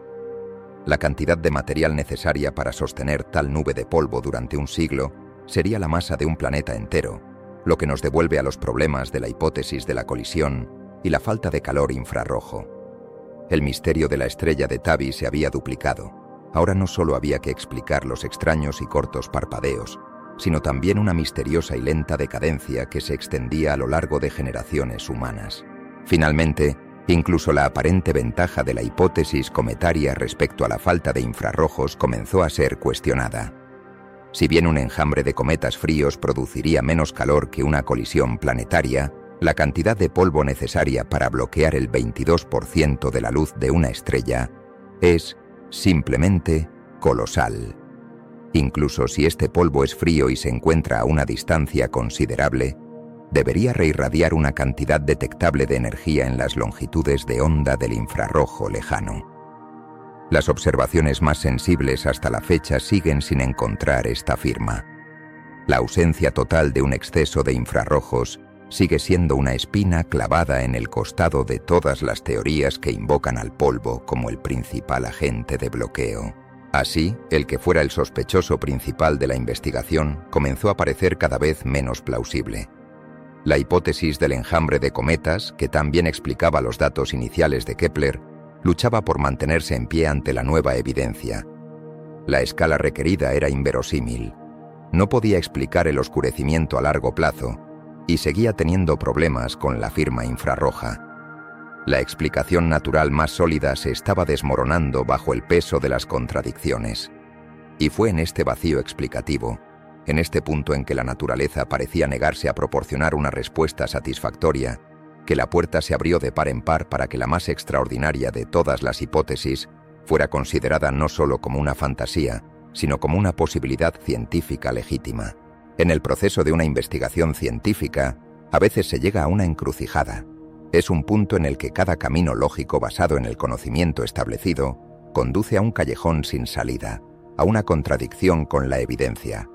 La cantidad de material necesaria para sostener tal nube de polvo durante un siglo sería la masa de un planeta entero, lo que nos devuelve a los problemas de la hipótesis de la colisión y la falta de calor infrarrojo. El misterio de la estrella de Tabi se había duplicado. Ahora no solo había que explicar los extraños y cortos parpadeos, sino también una misteriosa y lenta decadencia que se extendía a lo largo de generaciones humanas. Finalmente, incluso la aparente ventaja de la hipótesis cometaria respecto a la falta de infrarrojos comenzó a ser cuestionada. Si bien un enjambre de cometas fríos produciría menos calor que una colisión planetaria, la cantidad de polvo necesaria para bloquear el 22% de la luz de una estrella es, simplemente, colosal. Incluso si este polvo es frío y se encuentra a una distancia considerable, debería reirradiar una cantidad detectable de energía en las longitudes de onda del infrarrojo lejano. Las observaciones más sensibles hasta la fecha siguen sin encontrar esta firma. La ausencia total de un exceso de infrarrojos sigue siendo una espina clavada en el costado de todas las teorías que invocan al polvo como el principal agente de bloqueo. Así, el que fuera el sospechoso principal de la investigación comenzó a parecer cada vez menos plausible. La hipótesis del enjambre de cometas, que también explicaba los datos iniciales de Kepler, luchaba por mantenerse en pie ante la nueva evidencia. La escala requerida era inverosímil. No podía explicar el oscurecimiento a largo plazo y seguía teniendo problemas con la firma infrarroja. La explicación natural más sólida se estaba desmoronando bajo el peso de las contradicciones. Y fue en este vacío explicativo, en este punto en que la naturaleza parecía negarse a proporcionar una respuesta satisfactoria, que la puerta se abrió de par en par para que la más extraordinaria de todas las hipótesis fuera considerada no solo como una fantasía, sino como una posibilidad científica legítima. En el proceso de una investigación científica, a veces se llega a una encrucijada. Es un punto en el que cada camino lógico basado en el conocimiento establecido conduce a un callejón sin salida, a una contradicción con la evidencia.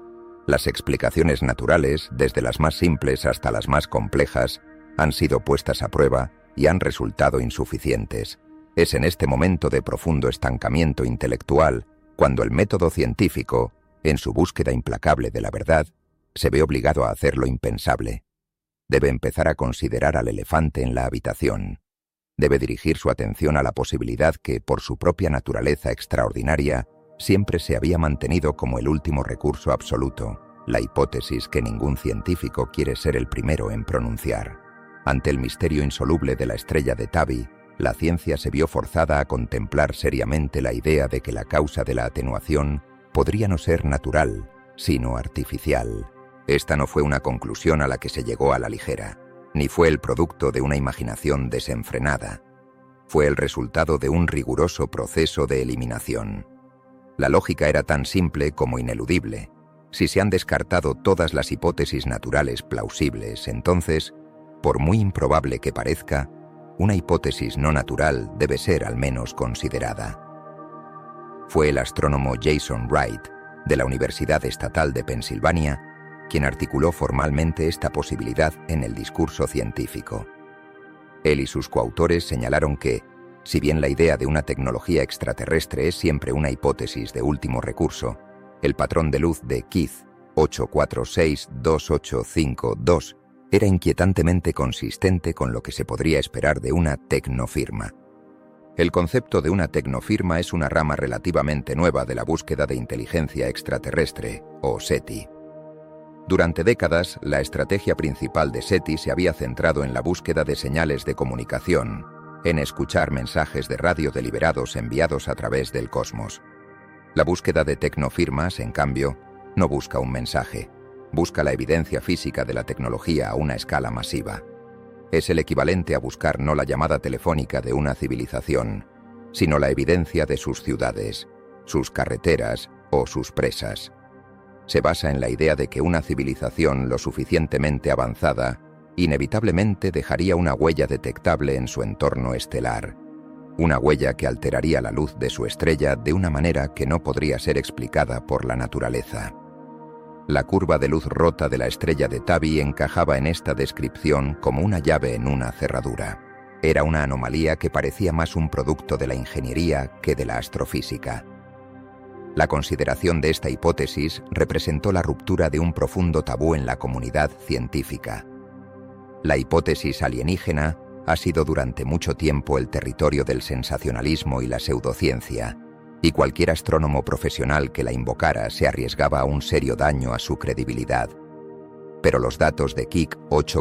Las explicaciones naturales, desde las más simples hasta las más complejas, han sido puestas a prueba y han resultado insuficientes. Es en este momento de profundo estancamiento intelectual cuando el método científico, en su búsqueda implacable de la verdad, se ve obligado a hacer lo impensable. Debe empezar a considerar al elefante en la habitación. Debe dirigir su atención a la posibilidad que, por su propia naturaleza extraordinaria, siempre se había mantenido como el último recurso absoluto, la hipótesis que ningún científico quiere ser el primero en pronunciar. Ante el misterio insoluble de la estrella de Tabby, la ciencia se vio forzada a contemplar seriamente la idea de que la causa de la atenuación podría no ser natural, sino artificial. Esta no fue una conclusión a la que se llegó a la ligera, ni fue el producto de una imaginación desenfrenada. Fue el resultado de un riguroso proceso de eliminación. La lógica era tan simple como ineludible. Si se han descartado todas las hipótesis naturales plausibles, entonces, por muy improbable que parezca, una hipótesis no natural debe ser al menos considerada. Fue el astrónomo Jason Wright, de la Universidad Estatal de Pensilvania, quien articuló formalmente esta posibilidad en el discurso científico. Él y sus coautores señalaron que, si bien la idea de una tecnología extraterrestre es siempre una hipótesis de último recurso, el patrón de luz de Keith 8462852 era inquietantemente consistente con lo que se podría esperar de una tecnofirma. El concepto de una tecnofirma es una rama relativamente nueva de la búsqueda de inteligencia extraterrestre, o SETI. Durante décadas, la estrategia principal de SETI se había centrado en la búsqueda de señales de comunicación, en escuchar mensajes de radio deliberados enviados a través del cosmos. La búsqueda de tecnofirmas, en cambio, no busca un mensaje, busca la evidencia física de la tecnología a una escala masiva. Es el equivalente a buscar no la llamada telefónica de una civilización, sino la evidencia de sus ciudades, sus carreteras o sus presas. Se basa en la idea de que una civilización lo suficientemente avanzada inevitablemente dejaría una huella detectable en su entorno estelar, una huella que alteraría la luz de su estrella de una manera que no podría ser explicada por la naturaleza. La curva de luz rota de la estrella de Tabby encajaba en esta descripción como una llave en una cerradura. Era una anomalía que parecía más un producto de la ingeniería que de la astrofísica. La consideración de esta hipótesis representó la ruptura de un profundo tabú en la comunidad científica. La hipótesis alienígena ha sido durante mucho tiempo el territorio del sensacionalismo y la pseudociencia, y cualquier astrónomo profesional que la invocara se arriesgaba a un serio daño a su credibilidad. Pero los datos de Keith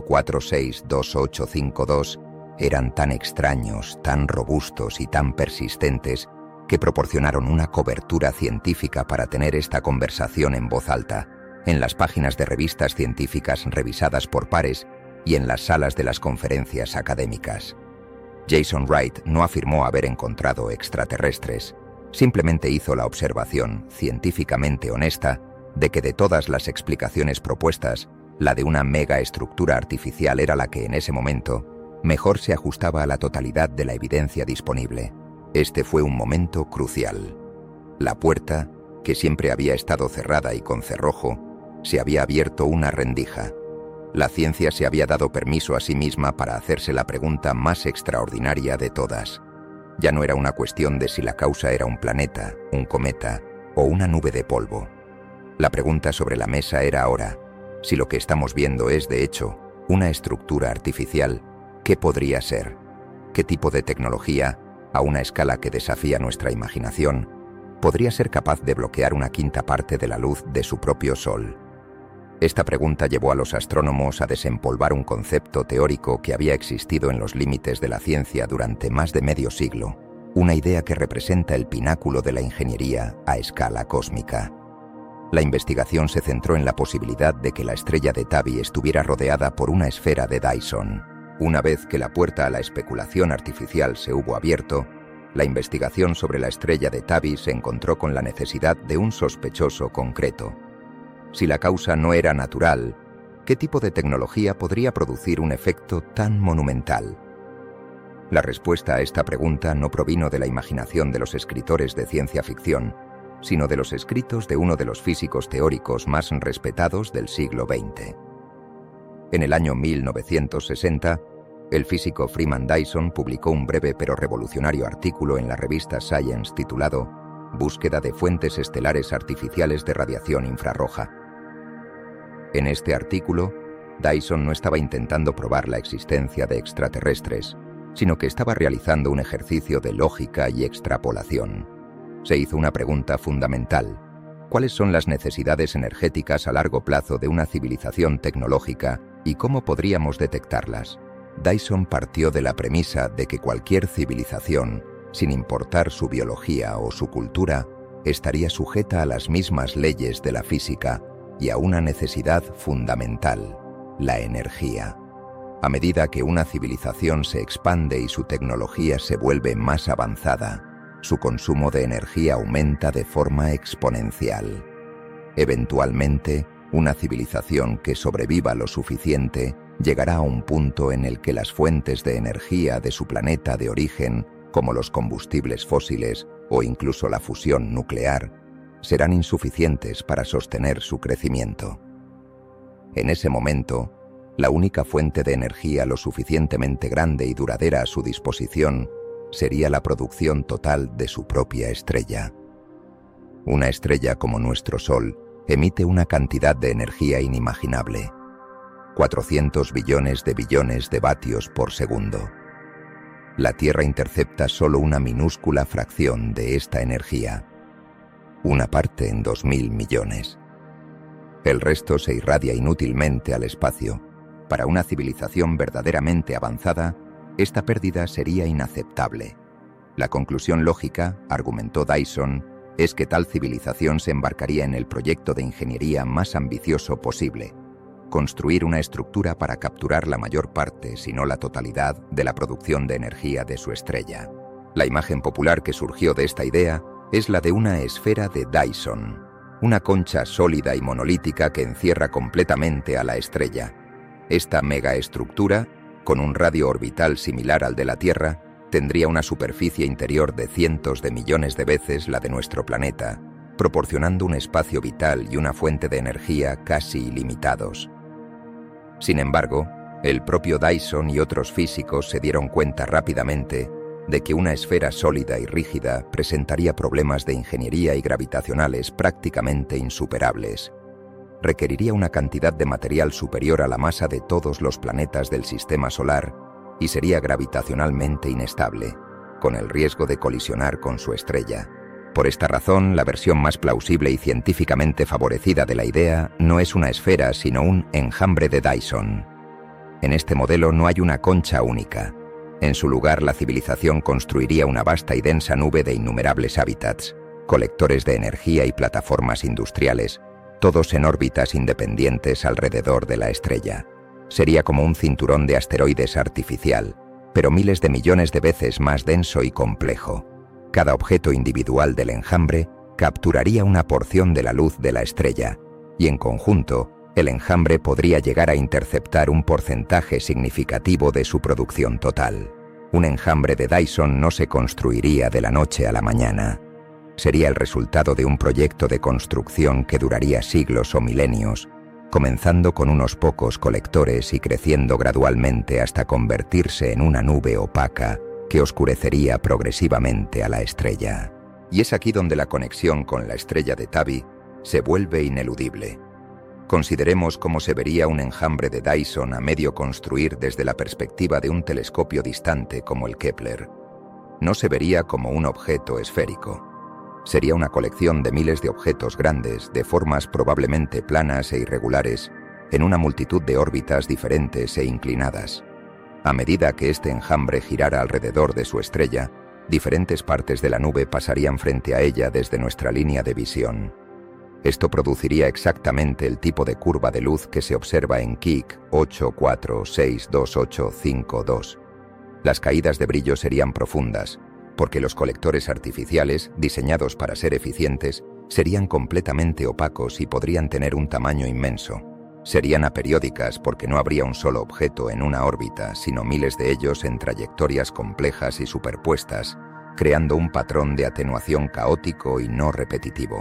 8462852 eran tan extraños, tan robustos y tan persistentes que proporcionaron una cobertura científica para tener esta conversación en voz alta, en las páginas de revistas científicas revisadas por pares y en las salas de las conferencias académicas. Jason Wright no afirmó haber encontrado extraterrestres, simplemente hizo la observación, científicamente honesta, de que de todas las explicaciones propuestas, la de una megaestructura artificial era la que en ese momento mejor se ajustaba a la totalidad de la evidencia disponible. Este fue un momento crucial. La puerta, que siempre había estado cerrada y con cerrojo, se había abierto una rendija. La ciencia se había dado permiso a sí misma para hacerse la pregunta más extraordinaria de todas. Ya no era una cuestión de si la causa era un planeta, un cometa o una nube de polvo. La pregunta sobre la mesa era ahora, si lo que estamos viendo es, de hecho, una estructura artificial, ¿qué podría ser? ¿Qué tipo de tecnología, a una escala que desafía nuestra imaginación, podría ser capaz de bloquear una quinta parte de la luz de su propio Sol? Esta pregunta llevó a los astrónomos a desempolvar un concepto teórico que había existido en los límites de la ciencia durante más de medio siglo, una idea que representa el pináculo de la ingeniería a escala cósmica. La investigación se centró en la posibilidad de que la estrella de Tabby estuviera rodeada por una esfera de Dyson. Una vez que la puerta a la especulación artificial se hubo abierto, la investigación sobre la estrella de Tabby se encontró con la necesidad de un sospechoso concreto. Si la causa no era natural, ¿qué tipo de tecnología podría producir un efecto tan monumental? La respuesta a esta pregunta no provino de la imaginación de los escritores de ciencia ficción, sino de los escritos de uno de los físicos teóricos más respetados del siglo XX. En el año 1960, el físico Freeman Dyson publicó un breve pero revolucionario artículo en la revista Science titulado Búsqueda de fuentes estelares artificiales de radiación infrarroja. En este artículo, Dyson no estaba intentando probar la existencia de extraterrestres, sino que estaba realizando un ejercicio de lógica y extrapolación. Se hizo una pregunta fundamental: ¿cuáles son las necesidades energéticas a largo plazo de una civilización tecnológica y cómo podríamos detectarlas? Dyson partió de la premisa de que cualquier civilización, sin importar su biología o su cultura, estaría sujeta a las mismas leyes de la física y a una necesidad fundamental: la energía. A medida que una civilización se expande y su tecnología se vuelve más avanzada, su consumo de energía aumenta de forma exponencial. Eventualmente, una civilización que sobreviva lo suficiente llegará a un punto en el que las fuentes de energía de su planeta de origen, como los combustibles fósiles o incluso la fusión nuclear, serán insuficientes para sostener su crecimiento. En ese momento, la única fuente de energía lo suficientemente grande y duradera a su disposición sería la producción total de su propia estrella. Una estrella como nuestro Sol emite una cantidad de energía inimaginable: 400 billones de vatios por segundo. La Tierra intercepta solo una minúscula fracción de esta energía, una parte en 2000 millones. El resto se irradia inútilmente al espacio. Para una civilización verdaderamente avanzada, esta pérdida sería inaceptable. La conclusión lógica, argumentó Dyson, es que tal civilización se embarcaría en el proyecto de ingeniería más ambicioso posible: construir una estructura para capturar la mayor parte, si no la totalidad, de la producción de energía de su estrella. La imagen popular que surgió de esta idea es la de una esfera de Dyson, una concha sólida y monolítica que encierra completamente a la estrella. Esta megaestructura, con un radio orbital similar al de la Tierra, tendría una superficie interior de cientos de millones de veces la de nuestro planeta, proporcionando un espacio vital y una fuente de energía casi ilimitados. Sin embargo, el propio Dyson y otros físicos se dieron cuenta rápidamente de que una esfera sólida y rígida presentaría problemas de ingeniería y gravitacionales prácticamente insuperables. Requeriría una cantidad de material superior a la masa de todos los planetas del sistema solar y sería gravitacionalmente inestable, con el riesgo de colisionar con su estrella. Por esta razón, la versión más plausible y científicamente favorecida de la idea no es una esfera, sino un enjambre de Dyson. En este modelo no hay una concha única. En su lugar, la civilización construiría una vasta y densa nube de innumerables hábitats, colectores de energía y plataformas industriales, todos en órbitas independientes alrededor de la estrella. Sería como un cinturón de asteroides artificial, pero miles de millones de veces más denso y complejo. Cada objeto individual del enjambre capturaría una porción de la luz de la estrella, y en conjunto, el enjambre podría llegar a interceptar un porcentaje significativo de su producción total. Un enjambre de Dyson no se construiría de la noche a la mañana. Sería el resultado de un proyecto de construcción que duraría siglos o milenios, comenzando con unos pocos colectores y creciendo gradualmente hasta convertirse en una nube opaca que oscurecería progresivamente a la estrella. Y es aquí donde la conexión con la estrella de Tabby se vuelve ineludible. Consideremos cómo se vería un enjambre de Dyson a medio construir desde la perspectiva de un telescopio distante como el Kepler. No se vería como un objeto esférico. Sería una colección de miles de objetos grandes, de formas probablemente planas e irregulares, en una multitud de órbitas diferentes e inclinadas. A medida que este enjambre girara alrededor de su estrella, diferentes partes de la nube pasarían frente a ella desde nuestra línea de visión. Esto produciría exactamente el tipo de curva de luz que se observa en Keck 8462852. Las caídas de brillo serían profundas, porque los colectores artificiales, diseñados para ser eficientes, serían completamente opacos y podrían tener un tamaño inmenso. Serían aperiódicas porque no habría un solo objeto en una órbita, sino miles de ellos en trayectorias complejas y superpuestas, creando un patrón de atenuación caótico y no repetitivo.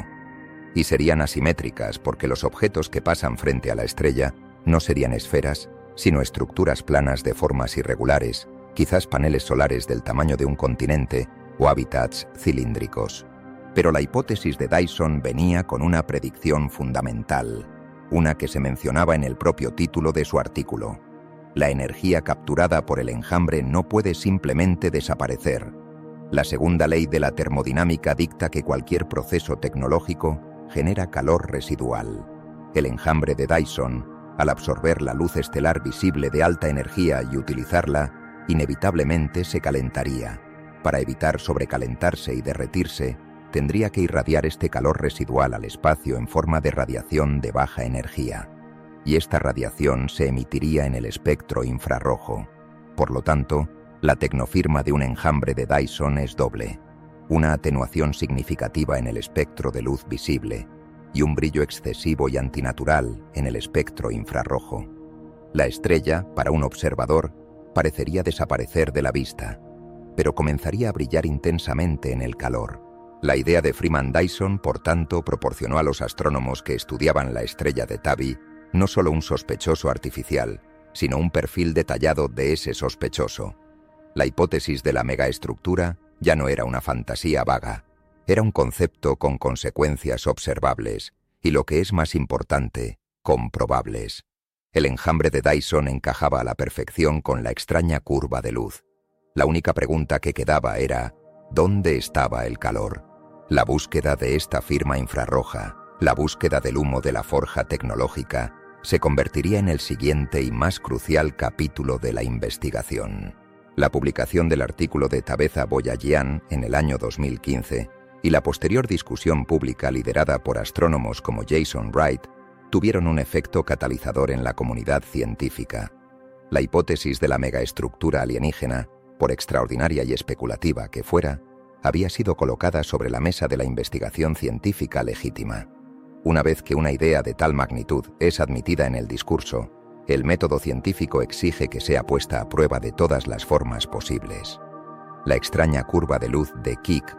Y serían asimétricas porque los objetos que pasan frente a la estrella no serían esferas, sino estructuras planas de formas irregulares, quizás paneles solares del tamaño de un continente o hábitats cilíndricos. Pero la hipótesis de Dyson venía con una predicción fundamental, una que se mencionaba en el propio título de su artículo. La energía capturada por el enjambre no puede simplemente desaparecer. La segunda ley de la termodinámica dicta que cualquier proceso tecnológico genera calor residual. El enjambre de Dyson, al absorber la luz estelar visible de alta energía y utilizarla, inevitablemente se calentaría. Para evitar sobrecalentarse y derretirse, tendría que irradiar este calor residual al espacio en forma de radiación de baja energía. Y esta radiación se emitiría en el espectro infrarrojo. Por lo tanto, la tecnofirma de un enjambre de Dyson es doble: una atenuación significativa en el espectro de luz visible y un brillo excesivo y antinatural en el espectro infrarrojo. La estrella, para un observador, parecería desaparecer de la vista, pero comenzaría a brillar intensamente en el calor. La idea de Freeman Dyson, por tanto, proporcionó a los astrónomos que estudiaban la estrella de Tabby no solo un sospechoso artificial, sino un perfil detallado de ese sospechoso. La hipótesis de la megaestructura ya no era una fantasía vaga, era un concepto con consecuencias observables y, lo que es más importante, comprobables. El enjambre de Dyson encajaba a la perfección con la extraña curva de luz. La única pregunta que quedaba era: ¿dónde estaba el calor? La búsqueda de esta firma infrarroja, la búsqueda del humo de la forja tecnológica, se convertiría en el siguiente y más crucial capítulo de la investigación. La publicación del artículo de Tabeza Boyajian en el año 2015 y la posterior discusión pública liderada por astrónomos como Jason Wright tuvieron un efecto catalizador en la comunidad científica. La hipótesis de la megaestructura alienígena, por extraordinaria y especulativa que fuera, había sido colocada sobre la mesa de la investigación científica legítima. Una vez que una idea de tal magnitud es admitida en el discurso, el método científico exige que sea puesta a prueba de todas las formas posibles. La extraña curva de luz de Keck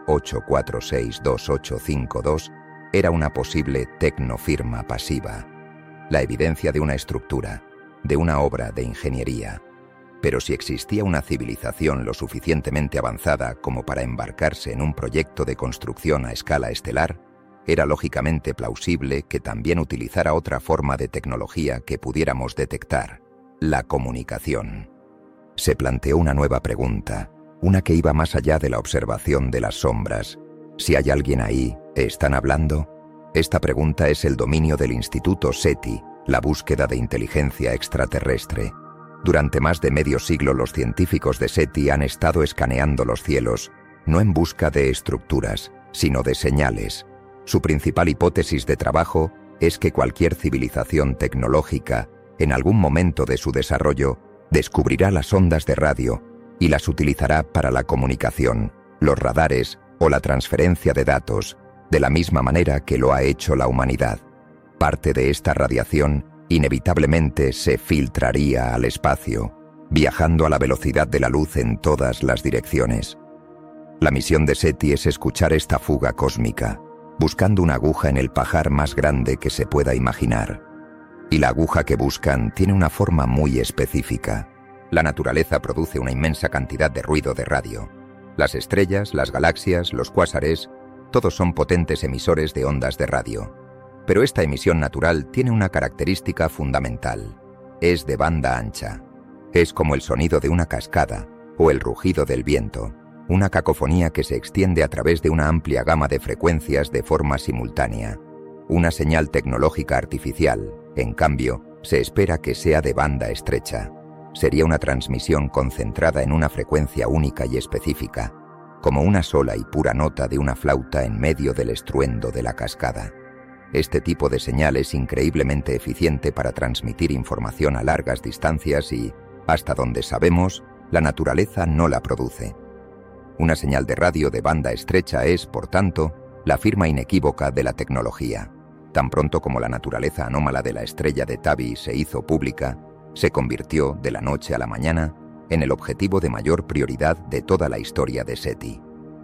8462852 era una posible tecnofirma pasiva, la evidencia de una estructura, de una obra de ingeniería. Pero si existía una civilización lo suficientemente avanzada como para embarcarse en un proyecto de construcción a escala estelar, era lógicamente plausible que también utilizara otra forma de tecnología que pudiéramos detectar: la comunicación. Se planteó una nueva pregunta, una que iba más allá de la observación de las sombras. Si hay alguien ahí, ¿están hablando? Esta pregunta es el dominio del Instituto SETI, la búsqueda de inteligencia extraterrestre. Durante más de medio siglo los científicos de SETI han estado escaneando los cielos, no en busca de estructuras, sino de señales. Su principal hipótesis de trabajo es que cualquier civilización tecnológica, en algún momento de su desarrollo, descubrirá las ondas de radio y las utilizará para la comunicación, los radares o la transferencia de datos, de la misma manera que lo ha hecho la humanidad. Parte de esta radiación inevitablemente se filtraría al espacio, viajando a la velocidad de la luz en todas las direcciones. La misión de SETI es escuchar esta fuga cósmica, buscando una aguja en el pajar más grande que se pueda imaginar. Y la aguja que buscan tiene una forma muy específica. La naturaleza produce una inmensa cantidad de ruido de radio. Las estrellas, las galaxias, los cuásares, todos son potentes emisores de ondas de radio. Pero esta emisión natural tiene una característica fundamental: es de banda ancha. Es como el sonido de una cascada o el rugido del viento, una cacofonía que se extiende a través de una amplia gama de frecuencias de forma simultánea. Una señal tecnológica artificial, en cambio, se espera que sea de banda estrecha. Sería una transmisión concentrada en una frecuencia única y específica, como una sola y pura nota de una flauta en medio del estruendo de la cascada. Este tipo de señal es increíblemente eficiente para transmitir información a largas distancias y, hasta donde sabemos, la naturaleza no la produce. Una señal de radio de banda estrecha es, por tanto, la firma inequívoca de la tecnología. Tan pronto como la naturaleza anómala de la estrella de Tabby se hizo pública, se convirtió, de la noche a la mañana, en el objetivo de mayor prioridad de toda la historia de SETI.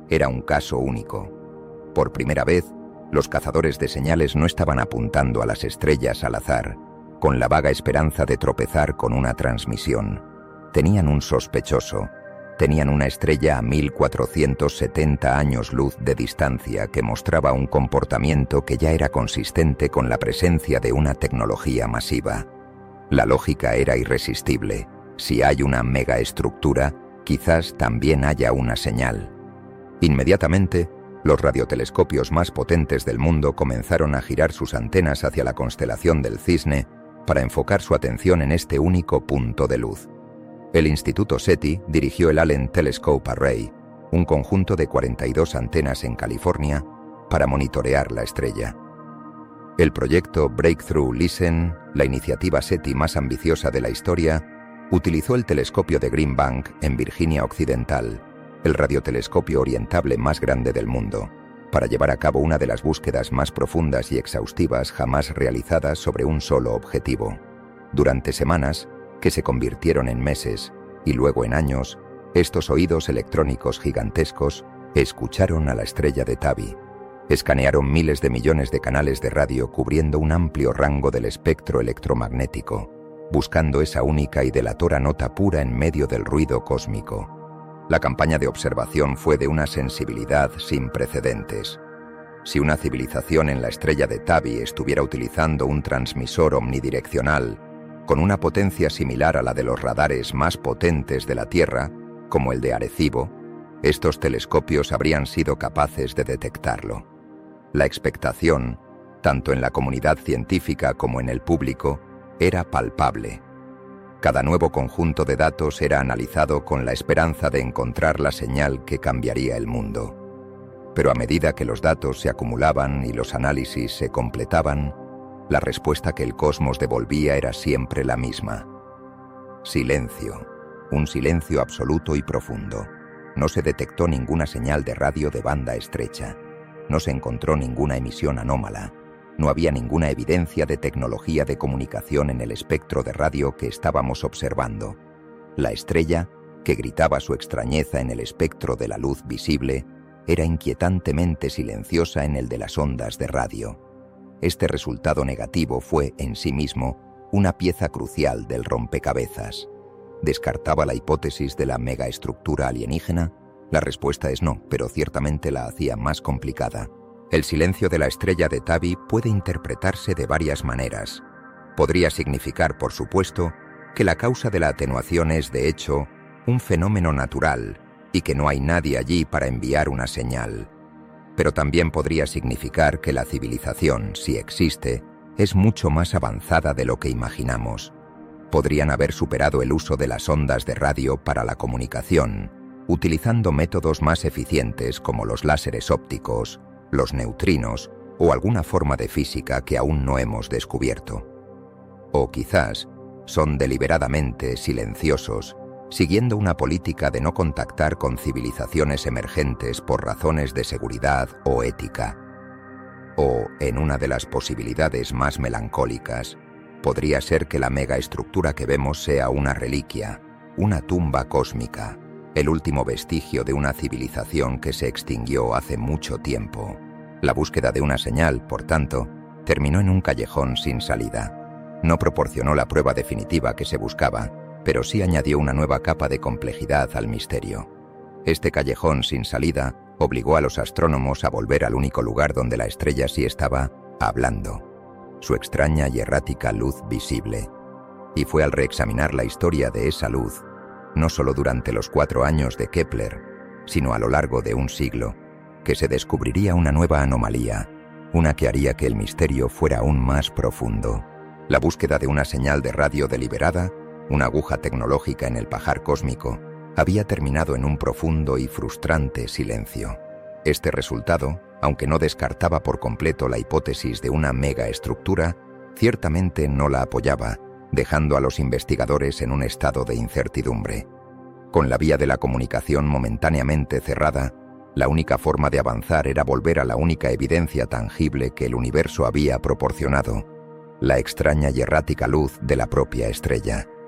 Era un caso único. Por primera vez, los cazadores de señales no estaban apuntando a las estrellas al azar, con la vaga esperanza de tropezar con una transmisión. Tenían un sospechoso. Tenían una estrella a 1470 años luz de distancia que mostraba un comportamiento que ya era consistente con la presencia de una tecnología masiva. La lógica era irresistible. Si hay una megaestructura, quizás también haya una señal. Inmediatamente, los radiotelescopios más potentes del mundo comenzaron a girar sus antenas hacia la constelación del Cisne para enfocar su atención en este único punto de luz. El Instituto SETI dirigió el Allen Telescope Array, un conjunto de 42 antenas en California, para monitorear la estrella. El proyecto Breakthrough Listen, la iniciativa SETI más ambiciosa de la historia, utilizó el telescopio de Green Bank en Virginia Occidental, el radiotelescopio orientable más grande del mundo, para llevar a cabo una de las búsquedas más profundas y exhaustivas jamás realizadas sobre un solo objetivo. Durante semanas, que se convirtieron en meses, y luego en años, estos oídos electrónicos gigantescos escucharon a la estrella de Tabby. Escanearon miles de millones de canales de radio cubriendo un amplio rango del espectro electromagnético, buscando esa única y delatora nota pura en medio del ruido cósmico. La campaña de observación fue de una sensibilidad sin precedentes. Si una civilización en la estrella de Tabby estuviera utilizando un transmisor omnidireccional con una potencia similar a la de los radares más potentes de la Tierra, como el de Arecibo, estos telescopios habrían sido capaces de detectarlo. La expectación, tanto en la comunidad científica como en el público, era palpable. Cada nuevo conjunto de datos era analizado con la esperanza de encontrar la señal que cambiaría el mundo. Pero a medida que los datos se acumulaban y los análisis se completaban, la respuesta que el cosmos devolvía era siempre la misma. Silencio. Un silencio absoluto y profundo. No se detectó ninguna señal de radio de banda estrecha. No se encontró ninguna emisión anómala. No había ninguna evidencia de tecnología de comunicación en el espectro de radio que estábamos observando. La estrella, que gritaba su extrañeza en el espectro de la luz visible, era inquietantemente silenciosa en el de las ondas de radio. Este resultado negativo fue, en sí mismo, una pieza crucial del rompecabezas. ¿Descartaba la hipótesis de la megaestructura alienígena? La respuesta es no, pero ciertamente la hacía más complicada. El silencio de la estrella de Tabby puede interpretarse de varias maneras. Podría significar, por supuesto, que la causa de la atenuación es, de hecho, un fenómeno natural y que no hay nadie allí para enviar una señal. Pero también podría significar que la civilización, si existe, es mucho más avanzada de lo que imaginamos. Podrían haber superado el uso de las ondas de radio para la comunicación, utilizando métodos más eficientes como los láseres ópticos, los neutrinos o alguna forma de física que aún no hemos descubierto. O quizás son deliberadamente silenciosos, siguiendo una política de no contactar con civilizaciones emergentes por razones de seguridad o ética. O, en una de las posibilidades más melancólicas, podría ser que la megaestructura que vemos sea una reliquia, una tumba cósmica, el último vestigio de una civilización que se extinguió hace mucho tiempo. La búsqueda de una señal, por tanto, terminó en un callejón sin salida. No proporcionó la prueba definitiva que se buscaba, pero sí añadió una nueva capa de complejidad al misterio. Este callejón sin salida obligó a los astrónomos a volver al único lugar donde la estrella sí estaba hablando, su extraña y errática luz visible. Y fue al reexaminar la historia de esa luz, no solo durante los 4 años de Kepler, sino a lo largo de un siglo, que se descubriría una nueva anomalía, una que haría que el misterio fuera aún más profundo. La búsqueda de una señal de radio deliberada, una aguja tecnológica en el pajar cósmico, había terminado en un profundo y frustrante silencio. Este resultado, aunque no descartaba por completo la hipótesis de una megaestructura, ciertamente no la apoyaba, dejando a los investigadores en un estado de incertidumbre. Con la vía de la comunicación momentáneamente cerrada, la única forma de avanzar era volver a la única evidencia tangible que el universo había proporcionado, la extraña y errática luz de la propia estrella.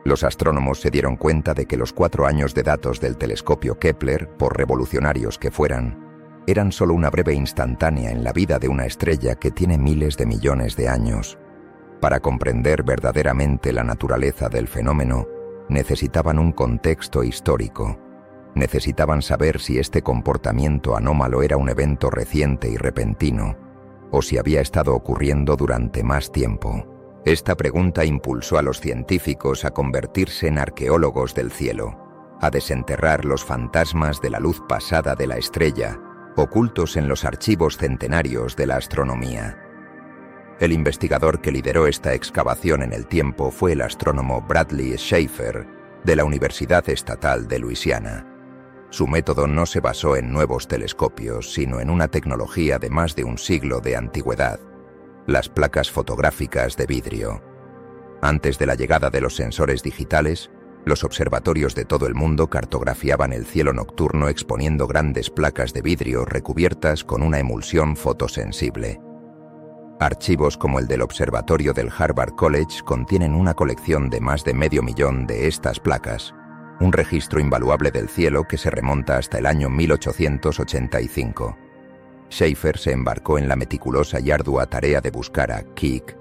Los astrónomos se dieron cuenta de que los 4 años de datos del telescopio Kepler, por revolucionarios que fueran, eran solo una breve instantánea en la vida de una estrella que tiene miles de millones de años. Para comprender verdaderamente la naturaleza del fenómeno, necesitaban un contexto histórico. Necesitaban saber si este comportamiento anómalo era un evento reciente y repentino, o si había estado ocurriendo durante más tiempo. Esta pregunta impulsó a los científicos a convertirse en arqueólogos del cielo, a desenterrar los fantasmas de la luz pasada de la estrella, ocultos en los archivos centenarios de la astronomía. El investigador que lideró esta excavación en el tiempo fue el astrónomo Bradley Schaeffer, de la Universidad Estatal de Luisiana. Su método no se basó en nuevos telescopios, sino en una tecnología de más de un siglo de antigüedad: las placas fotográficas de vidrio. Antes de la llegada de los sensores digitales, los observatorios de todo el mundo cartografiaban el cielo nocturno exponiendo grandes placas de vidrio recubiertas con una emulsión fotosensible. Archivos como el del observatorio del Harvard College contienen una colección de más de 500.000 de estas placas, un registro invaluable del cielo que se remonta hasta el año 1885. Schaeffer se embarcó en la meticulosa y ardua tarea de buscar a Keck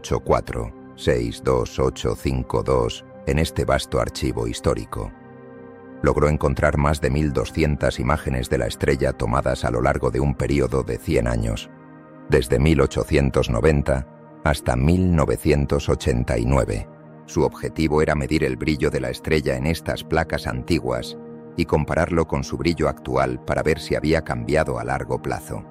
8462852 en este vasto archivo histórico. Logró encontrar más de 1.200 imágenes de la estrella tomadas a lo largo de un período de 100 años, desde 1890 hasta 1989. Su objetivo era medir el brillo de la estrella en estas placas antiguas y compararlo con su brillo actual para ver si había cambiado a largo plazo.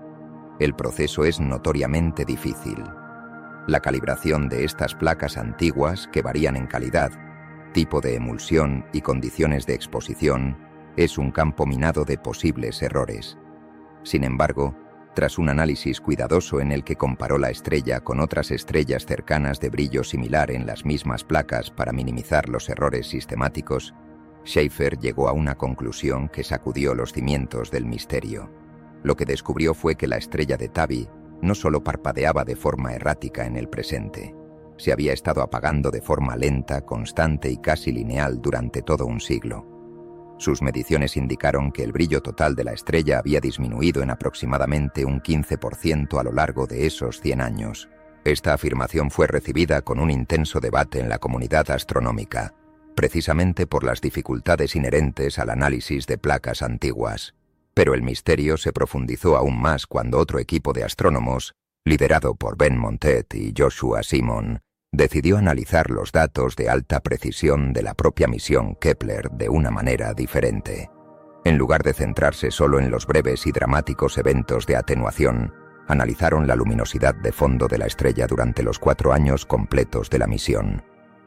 El proceso es notoriamente difícil. La calibración de estas placas antiguas, que varían en calidad, tipo de emulsión y condiciones de exposición, es un campo minado de posibles errores. Sin embargo, tras un análisis cuidadoso en el que comparó la estrella con otras estrellas cercanas de brillo similar en las mismas placas para minimizar los errores sistemáticos, Schaeffer llegó a una conclusión que sacudió los cimientos del misterio. Lo que descubrió fue que la estrella de Tabby no solo parpadeaba de forma errática en el presente, se había estado apagando de forma lenta, constante y casi lineal durante todo un siglo. Sus mediciones indicaron que el brillo total de la estrella había disminuido en aproximadamente un 15% a lo largo de esos 100 años. Esta afirmación fue recibida con un intenso debate en la comunidad astronómica, precisamente por las dificultades inherentes al análisis de placas antiguas. Pero el misterio se profundizó aún más cuando otro equipo de astrónomos, liderado por Ben Montet y Joshua Simon, decidió analizar los datos de alta precisión de la propia misión Kepler de una manera diferente. En lugar de centrarse solo en los breves y dramáticos eventos de atenuación, analizaron la luminosidad de fondo de la estrella durante los 4 años completos de la misión.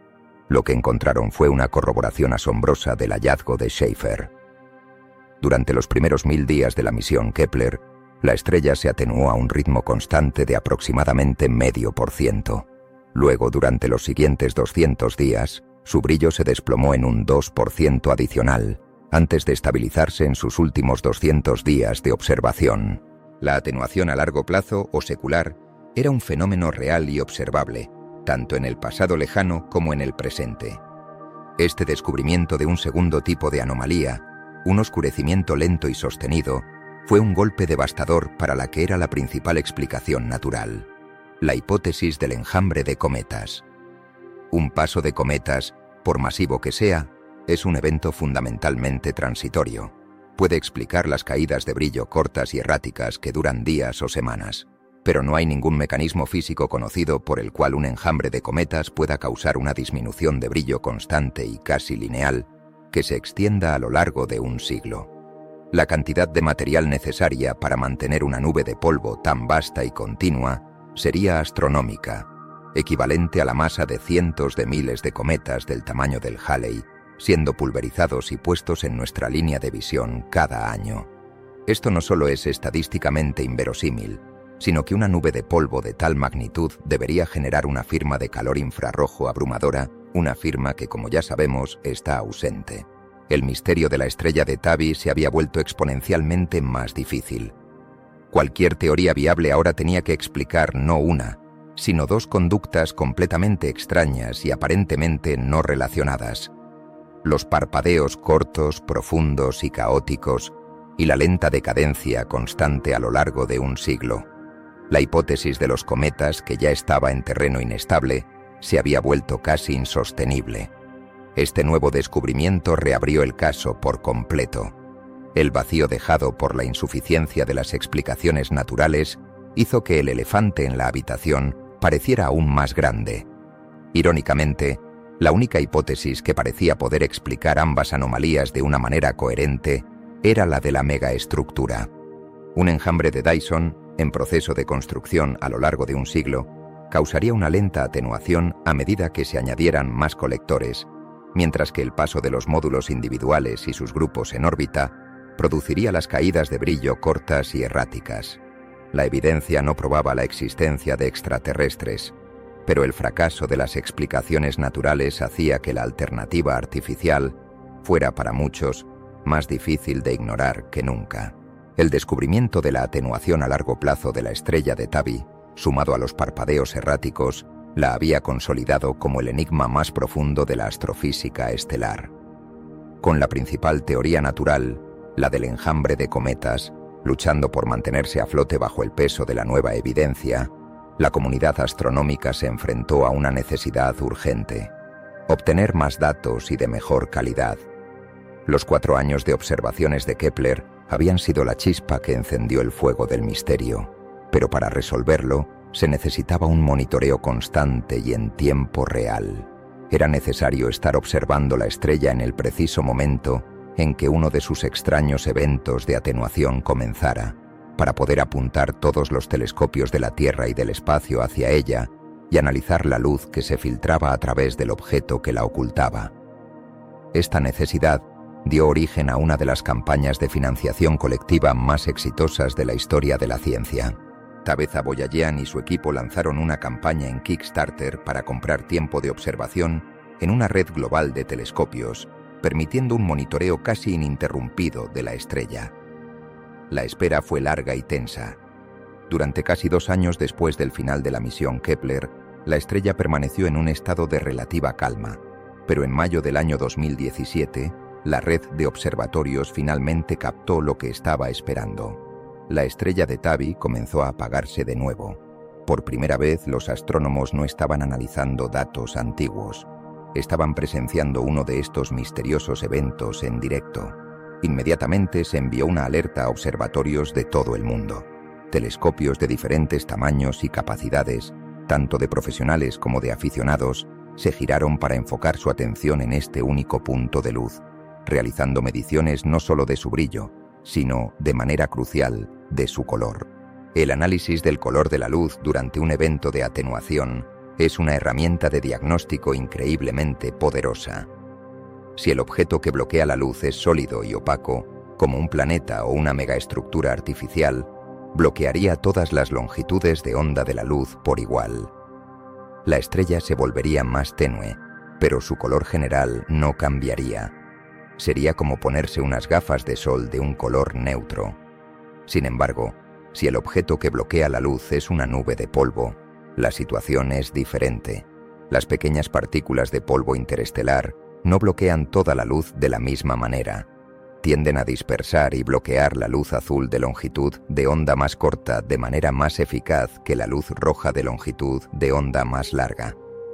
Lo que encontraron fue una corroboración asombrosa del hallazgo de Schaeffer. Durante los primeros 1000 días de la misión Kepler, la estrella se atenuó a un ritmo constante de aproximadamente 0,5%. Luego, durante los siguientes 200 días, su brillo se desplomó en un 2% adicional, antes de estabilizarse en sus últimos 200 días de observación. La atenuación a largo plazo o secular era un fenómeno real y observable, tanto en el pasado lejano como en el presente. Este descubrimiento de un segundo tipo de anomalía, un oscurecimiento lento y sostenido, fue un golpe devastador para la que era la principal explicación natural: la hipótesis del enjambre de cometas. Un paso de cometas, por masivo que sea, es un evento fundamentalmente transitorio. Puede explicar las caídas de brillo cortas y erráticas que duran días o semanas, pero no hay ningún mecanismo físico conocido por el cual un enjambre de cometas pueda causar una disminución de brillo constante y casi lineal que se extienda a lo largo de un siglo. La cantidad de material necesaria para mantener una nube de polvo tan vasta y continua sería astronómica, equivalente a la masa de cientos de miles de cometas del tamaño del Halley, siendo pulverizados y puestos en nuestra línea de visión cada año. Esto no solo es estadísticamente inverosímil, sino que una nube de polvo de tal magnitud debería generar una firma de calor infrarrojo abrumadora, una firma que, como ya sabemos, está ausente. El misterio de la estrella de Tabby se había vuelto exponencialmente más difícil. Cualquier teoría viable ahora tenía que explicar no una, sino dos conductas completamente extrañas y aparentemente no relacionadas: los parpadeos cortos, profundos y caóticos, y la lenta decadencia constante a lo largo de un siglo. La hipótesis de los cometas, que ya estaba en terreno inestable, se había vuelto casi insostenible. Este nuevo descubrimiento reabrió el caso por completo. El vacío dejado por la insuficiencia de las explicaciones naturales hizo que el elefante en la habitación pareciera aún más grande. Irónicamente, la única hipótesis que parecía poder explicar ambas anomalías de una manera coherente era la de la megaestructura. Un enjambre de Dyson, en proceso de construcción a lo largo de un siglo, causaría una lenta atenuación a medida que se añadieran más colectores, mientras que el paso de los módulos individuales y sus grupos en órbita produciría las caídas de brillo cortas y erráticas. La evidencia no probaba la existencia de extraterrestres, pero el fracaso de las explicaciones naturales hacía que la alternativa artificial fuera para muchos más difícil de ignorar que nunca. El descubrimiento de la atenuación a largo plazo de la estrella de Tabby, sumado a los parpadeos erráticos, la había consolidado como el enigma más profundo de la astrofísica estelar. Con la principal teoría natural, la del enjambre de cometas, luchando por mantenerse a flote bajo el peso de la nueva evidencia, la comunidad astronómica se enfrentó a una necesidad urgente: obtener más datos y de mejor calidad. Los 4 años de observaciones de Kepler habían sido la chispa que encendió el fuego del misterio, pero para resolverlo se necesitaba un monitoreo constante y en tiempo real. Era necesario estar observando la estrella en el preciso momento en que uno de sus extraños eventos de atenuación comenzara, para poder apuntar todos los telescopios de la Tierra y del espacio hacia ella y analizar la luz que se filtraba a través del objeto que la ocultaba. Esta necesidad dio origen a una de las campañas de financiación colectiva más exitosas de la historia de la ciencia. Tabeza Boyajian y su equipo lanzaron una campaña en Kickstarter para comprar tiempo de observación en una red global de telescopios, permitiendo un monitoreo casi ininterrumpido de la estrella. La espera fue larga y tensa. Durante casi 2 años después del final de la misión Kepler, la estrella permaneció en un estado de relativa calma, pero en mayo del año 2017, la red de observatorios finalmente captó lo que estaba esperando. La estrella de Tabby comenzó a apagarse de nuevo. Por primera vez, los astrónomos no estaban analizando datos antiguos. Estaban presenciando uno de estos misteriosos eventos en directo. Inmediatamente se envió una alerta a observatorios de todo el mundo. Telescopios de diferentes tamaños y capacidades, tanto de profesionales como de aficionados, se giraron para enfocar su atención en este único punto de luz, realizando mediciones no solo de su brillo, sino, de manera crucial, de su color. El análisis del color de la luz durante un evento de atenuación es una herramienta de diagnóstico increíblemente poderosa. Si el objeto que bloquea la luz es sólido y opaco, como un planeta o una megaestructura artificial, bloquearía todas las longitudes de onda de la luz por igual. La estrella se volvería más tenue, pero su color general no cambiaría. Sería como ponerse unas gafas de sol de un color neutro. Sin embargo, si el objeto que bloquea la luz es una nube de polvo, la situación es diferente. Las pequeñas partículas de polvo interestelar no bloquean toda la luz de la misma manera. Tienden a dispersar y bloquear la luz azul de longitud de onda más corta de manera más eficaz que la luz roja de longitud de onda más larga.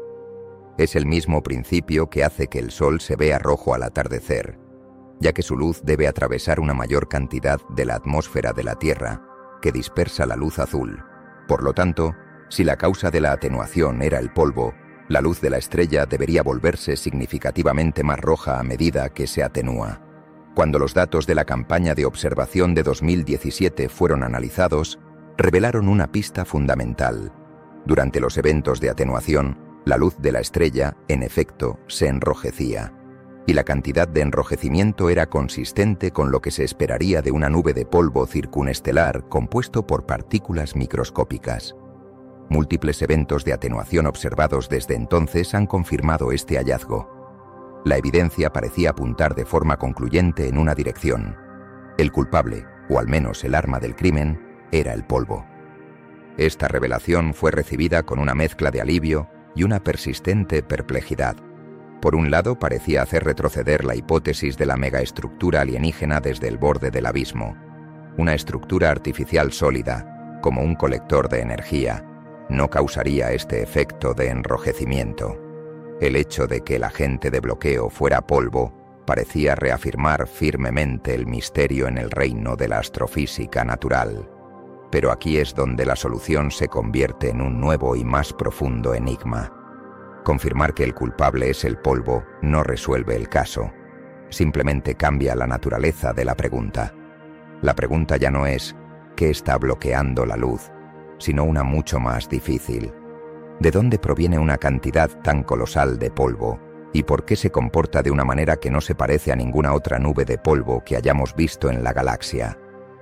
Es el mismo principio que hace que el Sol se vea rojo al atardecer, ya que su luz debe atravesar una mayor cantidad de la atmósfera de la Tierra, que dispersa la luz azul. Por lo tanto, si la causa de la atenuación era el polvo, la luz de la estrella debería volverse significativamente más roja a medida que se atenúa. Cuando los datos de la campaña de observación de 2017 fueron analizados, revelaron una pista fundamental. Durante los eventos de atenuación, la luz de la estrella, en efecto, se enrojecía, y la cantidad de enrojecimiento era consistente con lo que se esperaría de una nube de polvo circunestelar compuesto por partículas microscópicas. Múltiples eventos de atenuación observados desde entonces han confirmado este hallazgo. La evidencia parecía apuntar de forma concluyente en una dirección. El culpable, o al menos el arma del crimen, era el polvo. Esta revelación fue recibida con una mezcla de alivio y una persistente perplejidad. Por un lado, parecía hacer retroceder la hipótesis de la megaestructura alienígena desde el borde del abismo. Una estructura artificial sólida, como un colector de energía, no causaría este efecto de enrojecimiento. El hecho de que el agente de bloqueo fuera polvo parecía reafirmar firmemente el misterio en el reino de la astrofísica natural. Pero aquí es donde la solución se convierte en un nuevo y más profundo enigma. Confirmar que el culpable es el polvo no resuelve el caso, simplemente cambia la naturaleza de la pregunta. La pregunta ya no es ¿qué está bloqueando la luz?, sino una mucho más difícil. ¿De dónde proviene una cantidad tan colosal de polvo? ¿Y por qué se comporta de una manera que no se parece a ninguna otra nube de polvo que hayamos visto en la galaxia?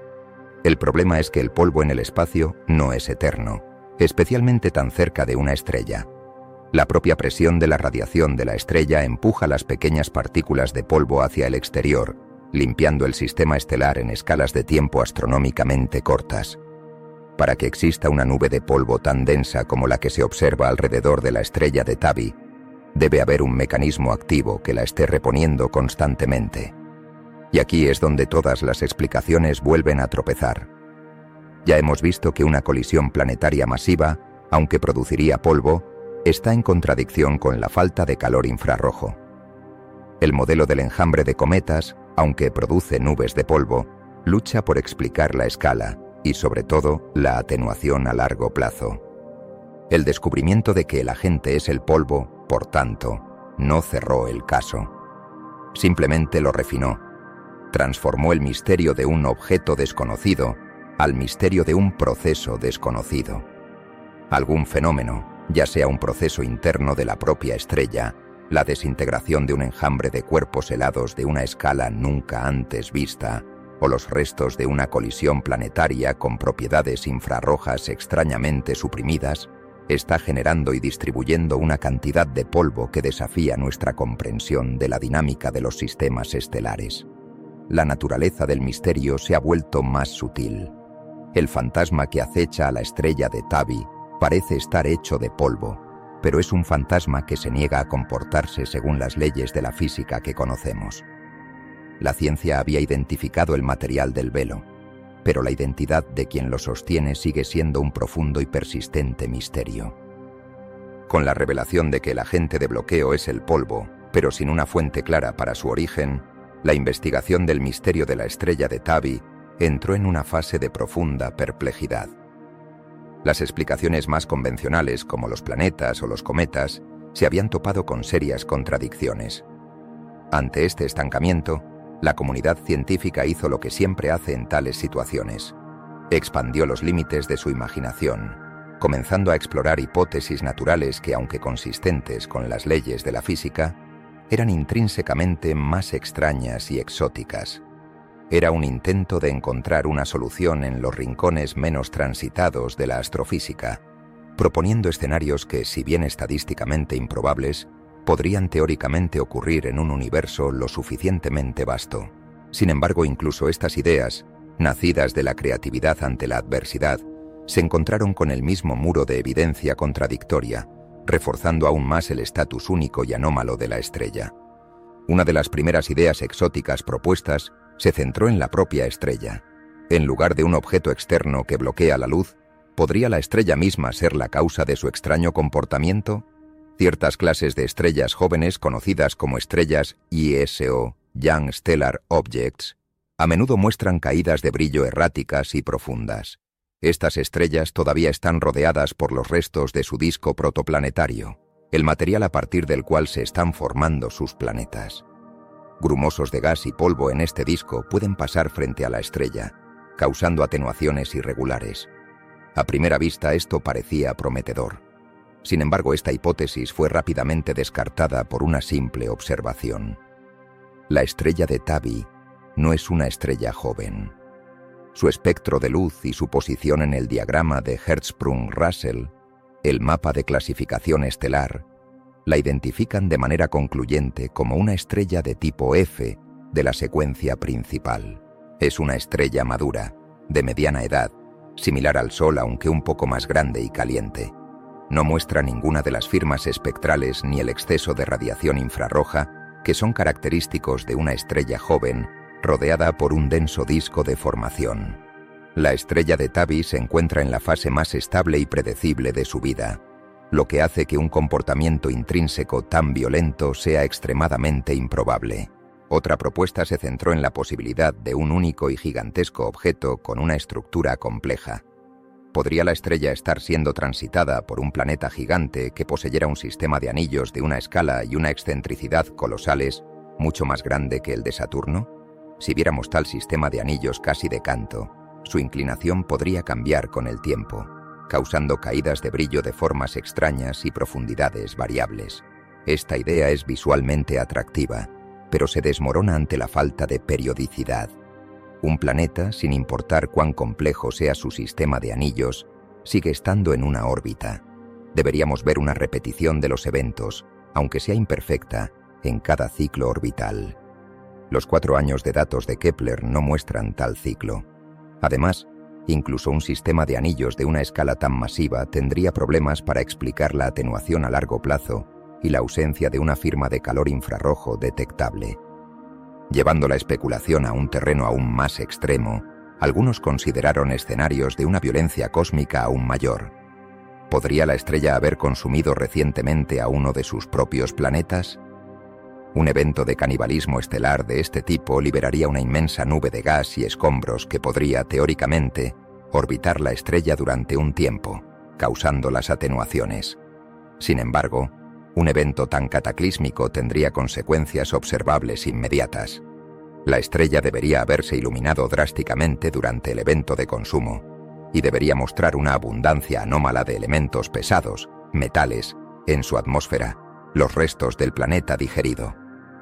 El problema es que el polvo en el espacio no es eterno, especialmente tan cerca de una estrella. La propia presión de la radiación de la estrella empuja las pequeñas partículas de polvo hacia el exterior, limpiando el sistema estelar en escalas de tiempo astronómicamente cortas. Para que exista una nube de polvo tan densa como la que se observa alrededor de la estrella de Tabi, debe haber un mecanismo activo que la esté reponiendo constantemente. Y aquí es donde todas las explicaciones vuelven a tropezar. Ya hemos visto que una colisión planetaria masiva, aunque produciría polvo, está en contradicción con la falta de calor infrarrojo. El modelo del enjambre de cometas, aunque produce nubes de polvo, lucha por explicar la escala y, sobre todo, la atenuación a largo plazo. El descubrimiento de que el agente es el polvo, por tanto, no cerró el caso. Simplemente lo refinó. Transformó el misterio de un objeto desconocido al misterio de un proceso desconocido. Algún fenómeno, ya sea un proceso interno de la propia estrella, la desintegración de un enjambre de cuerpos helados de una escala nunca antes vista, o los restos de una colisión planetaria con propiedades infrarrojas extrañamente suprimidas, está generando y distribuyendo una cantidad de polvo que desafía nuestra comprensión de la dinámica de los sistemas estelares. La naturaleza del misterio se ha vuelto más sutil. El fantasma que acecha a la estrella de Tabi parece estar hecho de polvo, pero es un fantasma que se niega a comportarse según las leyes de la física que conocemos. La ciencia había identificado el material del velo, pero la identidad de quien lo sostiene sigue siendo un profundo y persistente misterio. Con la revelación de que el agente de bloqueo es el polvo, pero sin una fuente clara para su origen, la investigación del misterio de la estrella de Tabi entró en una fase de profunda perplejidad. Las explicaciones más convencionales, como los planetas o los cometas, se habían topado con serias contradicciones. Ante este estancamiento, la comunidad científica hizo lo que siempre hace en tales situaciones. Expandió los límites de su imaginación, comenzando a explorar hipótesis naturales que, aunque consistentes con las leyes de la física, eran intrínsecamente más extrañas y exóticas. Era un intento de encontrar una solución en los rincones menos transitados de la astrofísica, proponiendo escenarios que, si bien estadísticamente improbables, podrían teóricamente ocurrir en un universo lo suficientemente vasto. Sin embargo, incluso estas ideas, nacidas de la creatividad ante la adversidad, se encontraron con el mismo muro de evidencia contradictoria, reforzando aún más el estatus único y anómalo de la estrella. Una de las primeras ideas exóticas propuestas se centró en la propia estrella. En lugar de un objeto externo que bloquea la luz, ¿podría la estrella misma ser la causa de su extraño comportamiento? Ciertas clases de estrellas jóvenes, conocidas como estrellas ISO, Young Stellar Objects, a menudo muestran caídas de brillo erráticas y profundas. Estas estrellas todavía están rodeadas por los restos de su disco protoplanetario, el material a partir del cual se están formando sus planetas. Grumosos de gas y polvo en este disco pueden pasar frente a la estrella, causando atenuaciones irregulares. A primera vista esto parecía prometedor. Sin embargo, esta hipótesis fue rápidamente descartada por una simple observación. La estrella de Tabi no es una estrella joven. Su espectro de luz y su posición en el diagrama de Hertzsprung-Russell, el mapa de clasificación estelar, la identifican de manera concluyente como una estrella de tipo F de la secuencia principal. Es una estrella madura, de mediana edad, similar al Sol aunque un poco más grande y caliente. No muestra ninguna de las firmas espectrales ni el exceso de radiación infrarroja que son característicos de una estrella joven rodeada por un denso disco de formación. La estrella de Tabby se encuentra en la fase más estable y predecible de su vida, lo que hace que un comportamiento intrínseco tan violento sea extremadamente improbable. Otra propuesta se centró en la posibilidad de un único y gigantesco objeto con una estructura compleja. ¿Podría la estrella estar siendo transitada por un planeta gigante que poseyera un sistema de anillos de una escala y una excentricidad colosales mucho más grande que el de Saturno? Si viéramos tal sistema de anillos casi de canto, su inclinación podría cambiar con el tiempo, causando caídas de brillo de formas extrañas y profundidades variables. Esta idea es visualmente atractiva, pero se desmorona ante la falta de periodicidad. Un planeta, sin importar cuán complejo sea su sistema de anillos, sigue estando en una órbita. Deberíamos ver una repetición de los eventos, aunque sea imperfecta, en cada ciclo orbital. Los 4 años de datos de Kepler no muestran tal ciclo. Además, incluso un sistema de anillos de una escala tan masiva tendría problemas para explicar la atenuación a largo plazo y la ausencia de una firma de calor infrarrojo detectable. Llevando la especulación a un terreno aún más extremo, algunos consideraron escenarios de una violencia cósmica aún mayor. ¿Podría la estrella haber consumido recientemente a uno de sus propios planetas? Un evento de canibalismo estelar de este tipo liberaría una inmensa nube de gas y escombros que podría, teóricamente, orbitar la estrella durante un tiempo, causando las atenuaciones. Sin embargo, un evento tan cataclísmico tendría consecuencias observables inmediatas. La estrella debería haberse iluminado drásticamente durante el evento de consumo y debería mostrar una abundancia anómala de elementos pesados, metales, en su atmósfera, los restos del planeta digerido.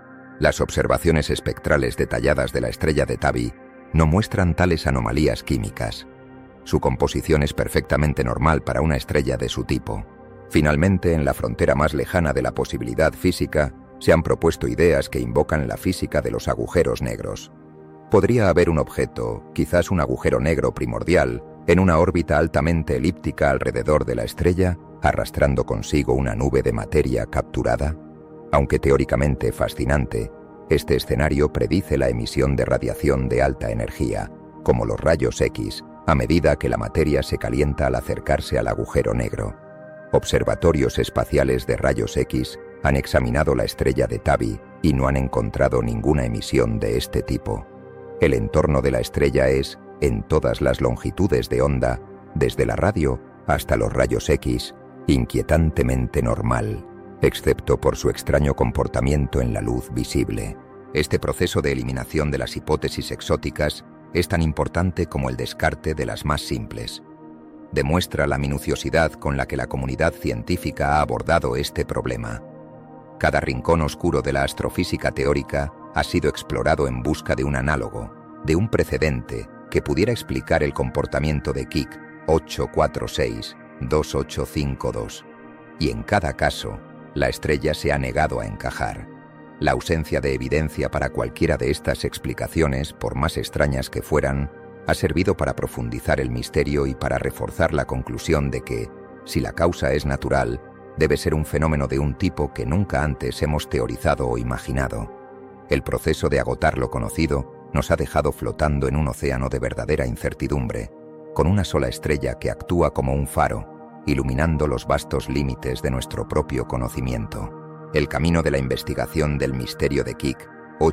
Las observaciones espectrales detalladas de la estrella de Tabby no muestran tales anomalías químicas. Su composición es perfectamente normal para una estrella de su tipo. Finalmente, en la frontera más lejana de la posibilidad física, se han propuesto ideas que invocan la física de los agujeros negros. Podría haber un objeto, quizás un agujero negro primordial, en una órbita altamente elíptica alrededor de la estrella, arrastrando consigo una nube de materia capturada. Aunque teóricamente fascinante, este escenario predice la emisión de radiación de alta energía, como los rayos X, a medida que la materia se calienta al acercarse al agujero negro. Observatorios espaciales de rayos X han examinado la estrella de Tabby y no han encontrado ninguna emisión de este tipo. El entorno de la estrella es, en todas las longitudes de onda, desde la radio hasta los rayos X, inquietantemente normal, excepto por su extraño comportamiento en la luz visible. Este proceso de eliminación de las hipótesis exóticas es tan importante como el descarte de las más simples. Demuestra la minuciosidad con la que la comunidad científica ha abordado este problema. Cada rincón oscuro de la astrofísica teórica ha sido explorado en busca de un análogo, de un precedente que pudiera explicar el comportamiento de Keck 846-2852. Y en cada caso, la estrella se ha negado a encajar. La ausencia de evidencia para cualquiera de estas explicaciones, por más extrañas que fueran, ha servido para profundizar el misterio y para reforzar la conclusión de que, si la causa es natural, debe ser un fenómeno de un tipo que nunca antes hemos teorizado o imaginado. El proceso de agotar lo conocido nos ha dejado flotando en un océano de verdadera incertidumbre, con una sola estrella que actúa como un faro, iluminando los vastos límites de nuestro propio conocimiento. El camino de la investigación del misterio de Keck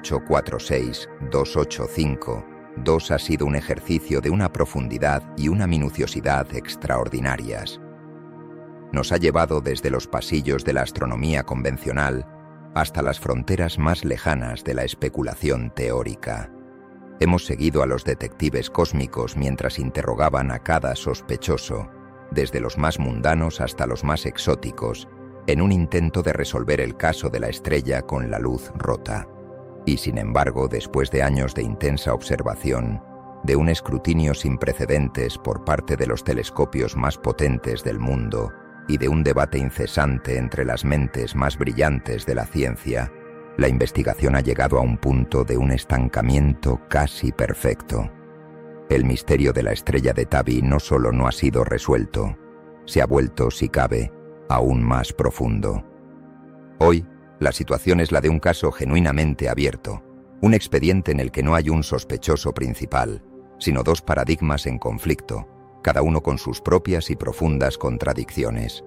846-2852 ha sido un ejercicio de una profundidad y una minuciosidad extraordinarias. Nos ha llevado desde los pasillos de la astronomía convencional hasta las fronteras más lejanas de la especulación teórica. Hemos seguido a los detectives cósmicos mientras interrogaban a cada sospechoso, desde los más mundanos hasta los más exóticos, en un intento de resolver el caso de la estrella con la luz rota. Y sin embargo, después de años de intensa observación, de un escrutinio sin precedentes por parte de los telescopios más potentes del mundo y de un debate incesante entre las mentes más brillantes de la ciencia, la investigación ha llegado a un punto de un estancamiento casi perfecto. El misterio de la estrella de Tabi no solo no ha sido resuelto, se ha vuelto, si cabe, aún más profundo. Hoy, la situación es la de un caso genuinamente abierto, un expediente en el que no hay un sospechoso principal, sino dos paradigmas en conflicto, cada uno con sus propias y profundas contradicciones.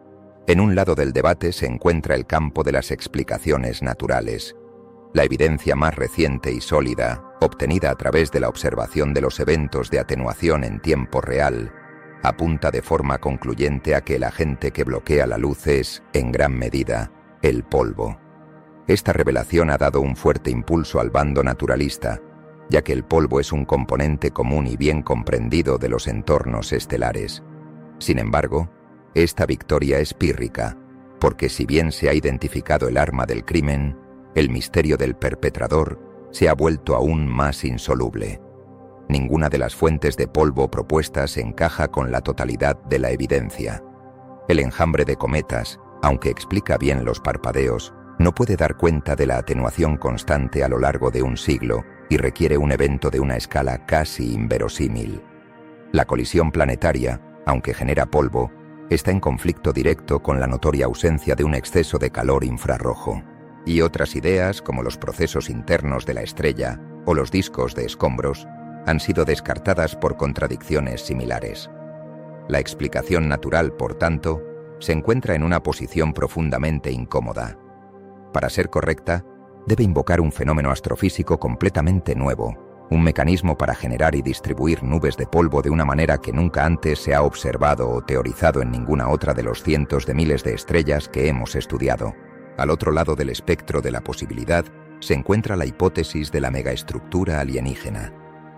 En un lado del debate se encuentra el campo de las explicaciones naturales, la evidencia más reciente y sólida, obtenida a través de la observación de los eventos de atenuación en tiempo real, apunta de forma concluyente a que el agente que bloquea la luz es, en gran medida, el polvo. Esta revelación ha dado un fuerte impulso al bando naturalista, ya que el polvo es un componente común y bien comprendido de los entornos estelares. Sin embargo, esta victoria es pírrica, porque si bien se ha identificado el arma del crimen, el misterio del perpetrador se ha vuelto aún más insoluble. Ninguna de las fuentes de polvo propuestas encaja con la totalidad de la evidencia. El enjambre de cometas, aunque explica bien los parpadeos, no puede dar cuenta de la atenuación constante a lo largo de un siglo y requiere un evento de una escala casi inverosímil. La colisión planetaria, aunque genera polvo, está en conflicto directo con la notoria ausencia de un exceso de calor infrarrojo. Y otras ideas, como los procesos internos de la estrella o los discos de escombros, han sido descartadas por contradicciones similares. La explicación natural, por tanto, se encuentra en una posición profundamente incómoda. Para ser correcta, debe invocar un fenómeno astrofísico completamente nuevo, un mecanismo para generar y distribuir nubes de polvo de una manera que nunca antes se ha observado o teorizado en ninguna otra de los cientos de miles de estrellas que hemos estudiado. Al otro lado del espectro de la posibilidad se encuentra la hipótesis de la megaestructura alienígena.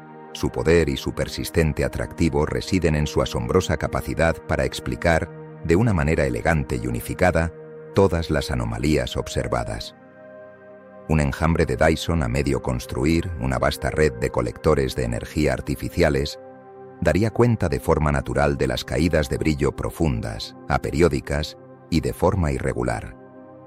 Su poder y su persistente atractivo residen en su asombrosa capacidad para explicar, de una manera elegante y unificada, todas las anomalías observadas. Un enjambre de Dyson a medio construir, una vasta red de colectores de energía artificiales, daría cuenta de forma natural de las caídas de brillo profundas, aperiódicas y de forma irregular.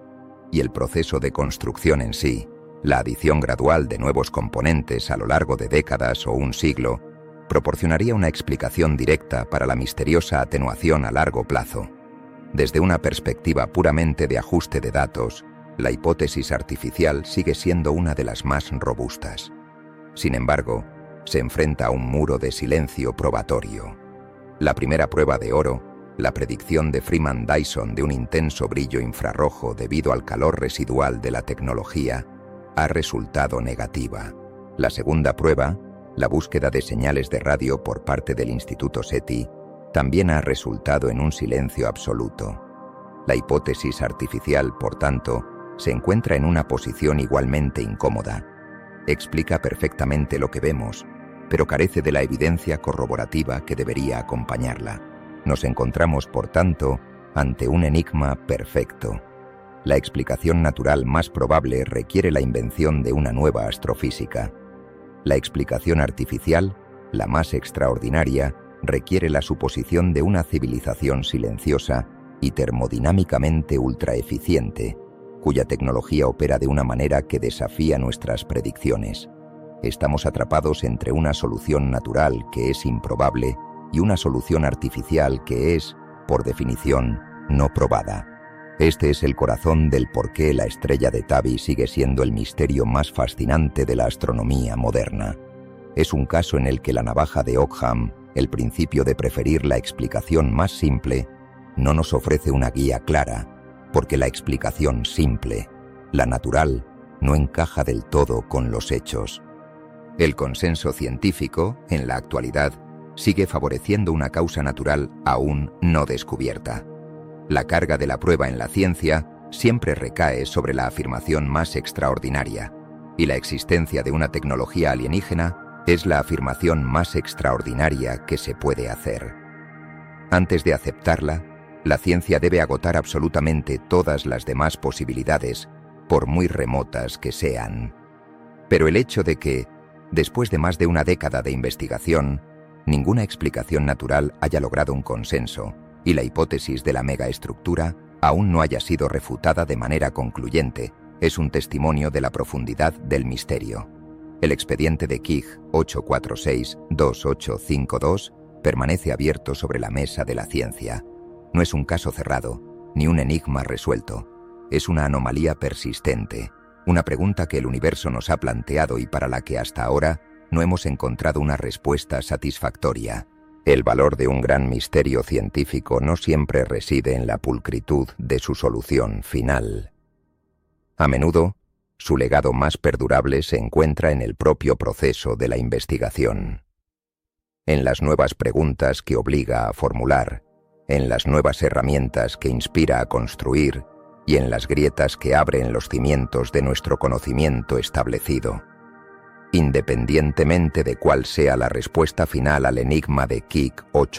Y el proceso de construcción en sí, la adición gradual de nuevos componentes a lo largo de décadas o un siglo, proporcionaría una explicación directa para la misteriosa atenuación a largo plazo. Desde una perspectiva puramente de ajuste de datos, la hipótesis artificial sigue siendo una de las más robustas. Sin embargo, se enfrenta a un muro de silencio probatorio. La primera prueba de oro, la predicción de Freeman Dyson de un intenso brillo infrarrojo debido al calor residual de la tecnología, ha resultado negativa. La segunda prueba, la búsqueda de señales de radio por parte del Instituto SETI, también ha resultado en un silencio absoluto. La hipótesis artificial, por tanto, se encuentra en una posición igualmente incómoda. Explica perfectamente lo que vemos, pero carece de la evidencia corroborativa que debería acompañarla. Nos encontramos, por tanto, ante un enigma perfecto. La explicación natural más probable requiere la invención de una nueva astrofísica. La explicación artificial, la más extraordinaria, requiere la suposición de una civilización silenciosa y termodinámicamente ultraeficiente, cuya tecnología opera de una manera que desafía nuestras predicciones. Estamos atrapados entre una solución natural que es improbable y una solución artificial que es, por definición, no probada. Este es el corazón del por qué la estrella de Tabi sigue siendo el misterio más fascinante de la astronomía moderna. Es un caso en el que la navaja de Ockham, el principio de preferir la explicación más simple, no nos ofrece una guía clara, porque la explicación simple, la natural, no encaja del todo con los hechos. El consenso científico, en la actualidad, sigue favoreciendo una causa natural aún no descubierta. La carga de la prueba en la ciencia siempre recae sobre la afirmación más extraordinaria, y la existencia de una tecnología alienígena es la afirmación más extraordinaria que se puede hacer. Antes de aceptarla, la ciencia debe agotar absolutamente todas las demás posibilidades, por muy remotas que sean. Pero el hecho de que, después de más de una década de investigación, ninguna explicación natural haya logrado un consenso, y la hipótesis de la megaestructura aún no haya sido refutada de manera concluyente, es un testimonio de la profundidad del misterio. El expediente de KIG 846-2852 permanece abierto sobre la mesa de la ciencia. No es un caso cerrado, ni un enigma resuelto. Es una anomalía persistente, una pregunta que el universo nos ha planteado y para la que hasta ahora no hemos encontrado una respuesta satisfactoria. El valor de un gran misterio científico no siempre reside en la pulcritud de su solución final. A menudo, su legado más perdurable se encuentra en el propio proceso de la investigación. En las nuevas preguntas que obliga a formular, en las nuevas herramientas que inspira a construir y en las grietas que abren los cimientos de nuestro conocimiento establecido. Independientemente de cuál sea la respuesta final al enigma de KIG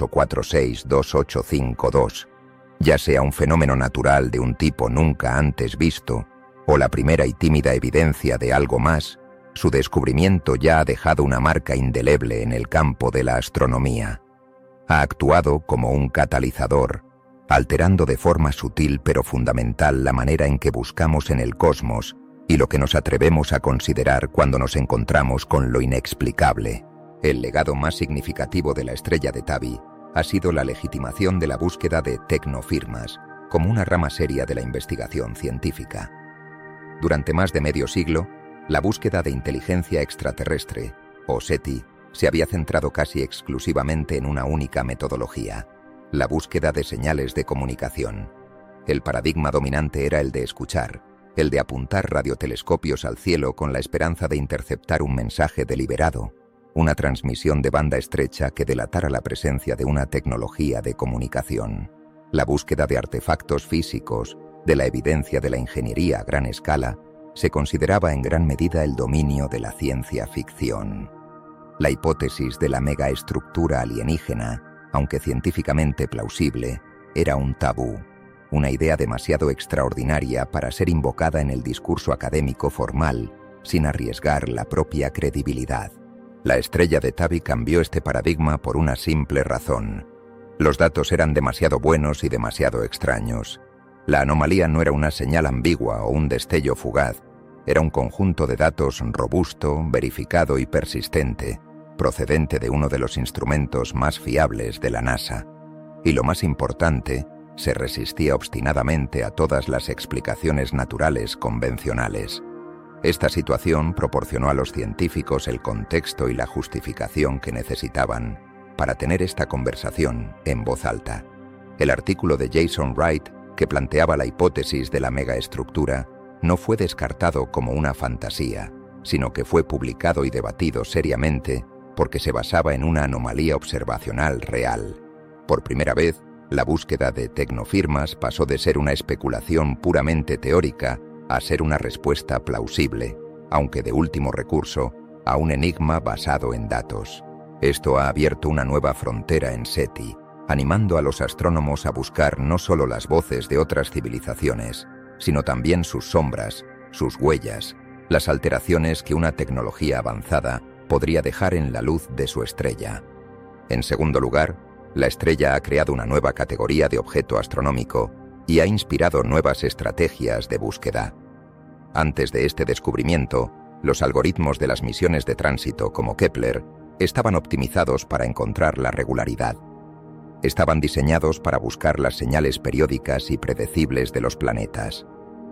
846-2852, ya sea un fenómeno natural de un tipo nunca antes visto, o la primera y tímida evidencia de algo más, su descubrimiento ya ha dejado una marca indeleble en el campo de la astronomía. Ha actuado como un catalizador, alterando de forma sutil pero fundamental la manera en que buscamos en el cosmos y lo que nos atrevemos a considerar cuando nos encontramos con lo inexplicable. El legado más significativo de la estrella de Tabi ha sido la legitimación de la búsqueda de tecnofirmas, como una rama seria de la investigación científica. Durante más de medio siglo, la búsqueda de inteligencia extraterrestre, o SETI, se había centrado casi exclusivamente en una única metodología: la búsqueda de señales de comunicación. El paradigma dominante era el de escuchar, el de apuntar radiotelescopios al cielo con la esperanza de interceptar un mensaje deliberado, una transmisión de banda estrecha que delatara la presencia de una tecnología de comunicación. La búsqueda de artefactos físicos, de la evidencia de la ingeniería a gran escala, se consideraba en gran medida el dominio de la ciencia ficción. La hipótesis de la megaestructura alienígena, aunque científicamente plausible, era un tabú, una idea demasiado extraordinaria para ser invocada en el discurso académico formal, sin arriesgar la propia credibilidad. La estrella de Tabi cambió este paradigma por una simple razón: los datos eran demasiado buenos y demasiado extraños. La anomalía no era una señal ambigua o un destello fugaz, era un conjunto de datos robusto, verificado y persistente, procedente de uno de los instrumentos más fiables de la NASA. Y lo más importante, se resistía obstinadamente a todas las explicaciones naturales convencionales. Esta situación proporcionó a los científicos el contexto y la justificación que necesitaban para tener esta conversación en voz alta. El artículo de Jason Wright, que planteaba la hipótesis de la megaestructura, no fue descartado como una fantasía, sino que fue publicado y debatido seriamente porque se basaba en una anomalía observacional real. Por primera vez, la búsqueda de tecnofirmas pasó de ser una especulación puramente teórica a ser una respuesta plausible, aunque de último recurso, a un enigma basado en datos. Esto ha abierto una nueva frontera en SETI, animando a los astrónomos a buscar no solo las voces de otras civilizaciones, sino también sus sombras, sus huellas, las alteraciones que una tecnología avanzada podría dejar en la luz de su estrella. En segundo lugar, la estrella ha creado una nueva categoría de objeto astronómico y ha inspirado nuevas estrategias de búsqueda. Antes de este descubrimiento, los algoritmos de las misiones de tránsito como Kepler estaban optimizados para encontrar la regularidad. Estaban diseñados para buscar las señales periódicas y predecibles de los planetas.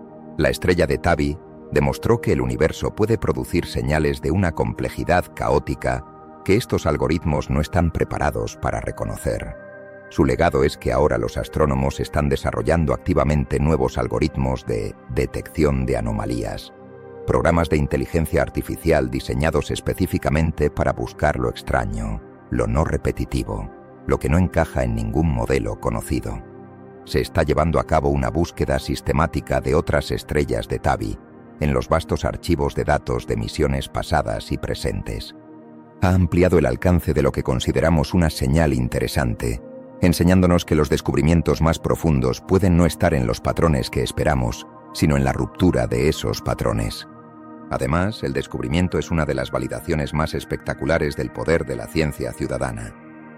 La estrella de Tabi demostró que el universo puede producir señales de una complejidad caótica que estos algoritmos no están preparados para reconocer. Su legado es que ahora los astrónomos están desarrollando activamente nuevos algoritmos de detección de anomalías, programas de inteligencia artificial diseñados específicamente para buscar lo extraño, lo no repetitivo, lo que no encaja en ningún modelo conocido. Se está llevando a cabo una búsqueda sistemática de otras estrellas de Tabi en los vastos archivos de datos de misiones pasadas y presentes. Ha ampliado el alcance de lo que consideramos una señal interesante, enseñándonos que los descubrimientos más profundos pueden no estar en los patrones que esperamos, sino en la ruptura de esos patrones. Además, el descubrimiento es una de las validaciones más espectaculares del poder de la ciencia ciudadana.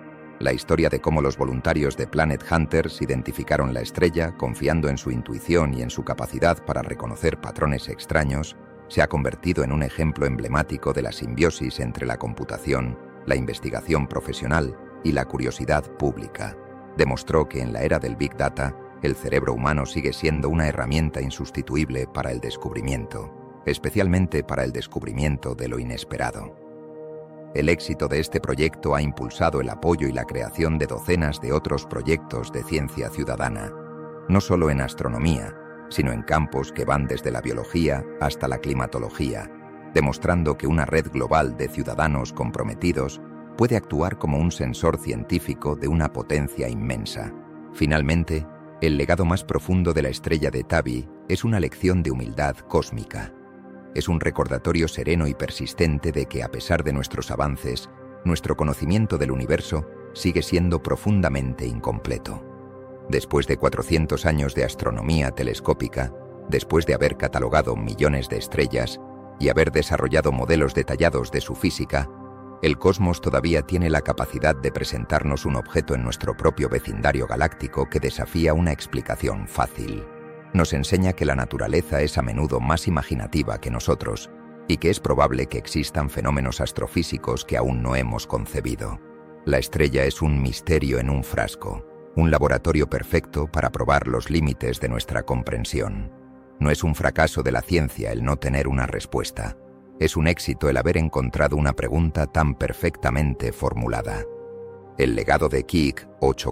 La historia de cómo los voluntarios de Planet Hunters identificaron la estrella confiando en su intuición y en su capacidad para reconocer patrones extraños Se ha convertido en un ejemplo emblemático de la simbiosis entre la computación, la investigación profesional y la curiosidad pública. Demostró que en la era del Big Data, el cerebro humano sigue siendo una herramienta insustituible para el descubrimiento, especialmente para el descubrimiento de lo inesperado. El éxito de este proyecto ha impulsado el apoyo y la creación de docenas de otros proyectos de ciencia ciudadana, no solo en astronomía, sino en campos que van desde la biología hasta la climatología, demostrando que una red global de ciudadanos comprometidos puede actuar como un sensor científico de una potencia inmensa. Finalmente, el legado más profundo de la estrella de Tabi es una lección de humildad cósmica. Es un recordatorio sereno y persistente de que, a pesar de nuestros avances, nuestro conocimiento del universo sigue siendo profundamente incompleto. Después de 400 años de astronomía telescópica, después de haber catalogado millones de estrellas y haber desarrollado modelos detallados de su física, el cosmos todavía tiene la capacidad de presentarnos un objeto en nuestro propio vecindario galáctico que desafía una explicación fácil. Nos enseña que la naturaleza es a menudo más imaginativa que nosotros y que es probable que existan fenómenos astrofísicos que aún no hemos concebido. La estrella es un misterio en un frasco, un laboratorio perfecto para probar los límites de nuestra comprensión. No es un fracaso de la ciencia el no tener una respuesta. Es un éxito el haber encontrado una pregunta tan perfectamente formulada. El legado de Keck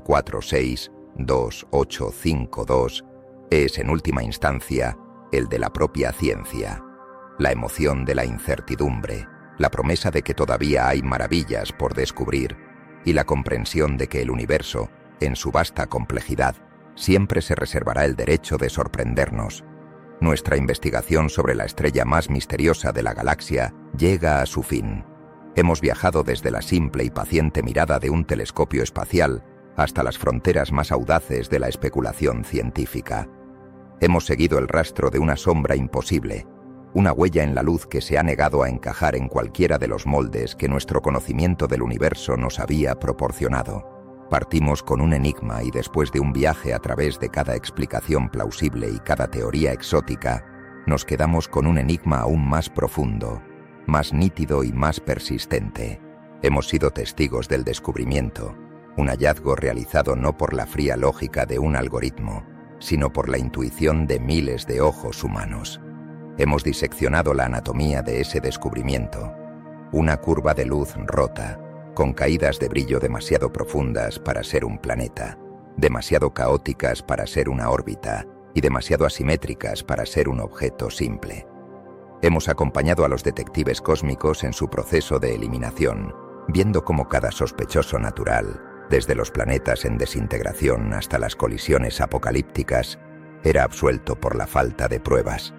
846-2852 es, en última instancia, el de la propia ciencia. La emoción de la incertidumbre, la promesa de que todavía hay maravillas por descubrir y la comprensión de que el universo, en su vasta complejidad, siempre se reservará el derecho de sorprendernos. Nuestra investigación sobre la estrella más misteriosa de la galaxia llega a su fin. Hemos viajado desde la simple y paciente mirada de un telescopio espacial hasta las fronteras más audaces de la especulación científica. Hemos seguido el rastro de una sombra imposible, una huella en la luz que se ha negado a encajar en cualquiera de los moldes que nuestro conocimiento del universo nos había proporcionado. Partimos con un enigma y después de un viaje a través de cada explicación plausible y cada teoría exótica, nos quedamos con un enigma aún más profundo, más nítido y más persistente. Hemos sido testigos del descubrimiento, un hallazgo realizado no por la fría lógica de un algoritmo, sino por la intuición de miles de ojos humanos. Hemos diseccionado la anatomía de ese descubrimiento, una curva de luz rota, con caídas de brillo demasiado profundas para ser un planeta, demasiado caóticas para ser una órbita y demasiado asimétricas para ser un objeto simple. Hemos acompañado a los detectives cósmicos en su proceso de eliminación, viendo cómo cada sospechoso natural, desde los planetas en desintegración hasta las colisiones apocalípticas, era absuelto por la falta de pruebas.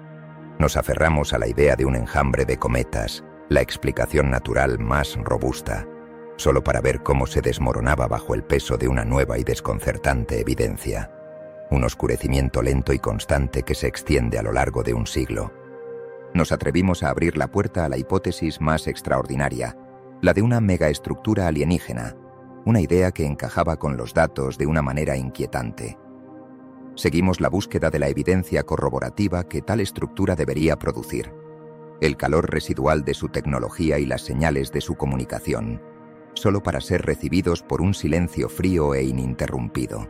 Nos aferramos a la idea de un enjambre de cometas, la explicación natural más robusta, solo para ver cómo se desmoronaba bajo el peso de una nueva y desconcertante evidencia. Un oscurecimiento lento y constante que se extiende a lo largo de un siglo. Nos atrevimos a abrir la puerta a la hipótesis más extraordinaria, la de una megaestructura alienígena, una idea que encajaba con los datos de una manera inquietante. Seguimos la búsqueda de la evidencia corroborativa que tal estructura debería producir, el calor residual de su tecnología y las señales de su comunicación, solo para ser recibidos por un silencio frío e ininterrumpido.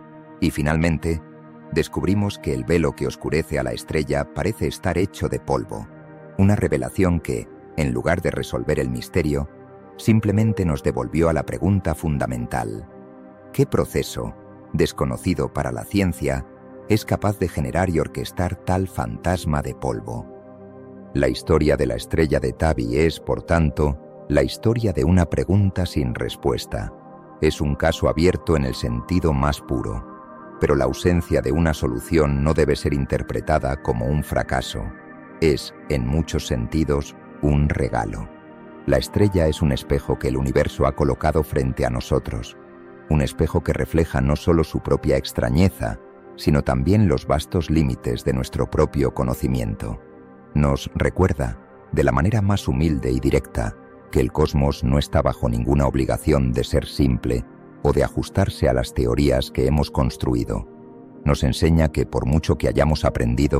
Y finalmente, descubrimos que el velo que oscurece a la estrella parece estar hecho de polvo, una revelación que, en lugar de resolver el misterio, simplemente nos devolvió a la pregunta fundamental: ¿qué proceso, desconocido para la ciencia, es capaz de generar y orquestar tal fantasma de polvo? La historia de la estrella de Tabi es, por tanto, la historia de una pregunta sin respuesta. Es un caso abierto en el sentido más puro, pero la ausencia de una solución no debe ser interpretada como un fracaso. Es, en muchos sentidos, un regalo. La estrella es un espejo que el universo ha colocado frente a nosotros, un espejo que refleja no solo su propia extrañeza, sino también los vastos límites de nuestro propio conocimiento. Nos recuerda, de la manera más humilde y directa, que el cosmos no está bajo ninguna obligación de ser simple o de ajustarse a las teorías que hemos construido. Nos enseña que por mucho que hayamos aprendido,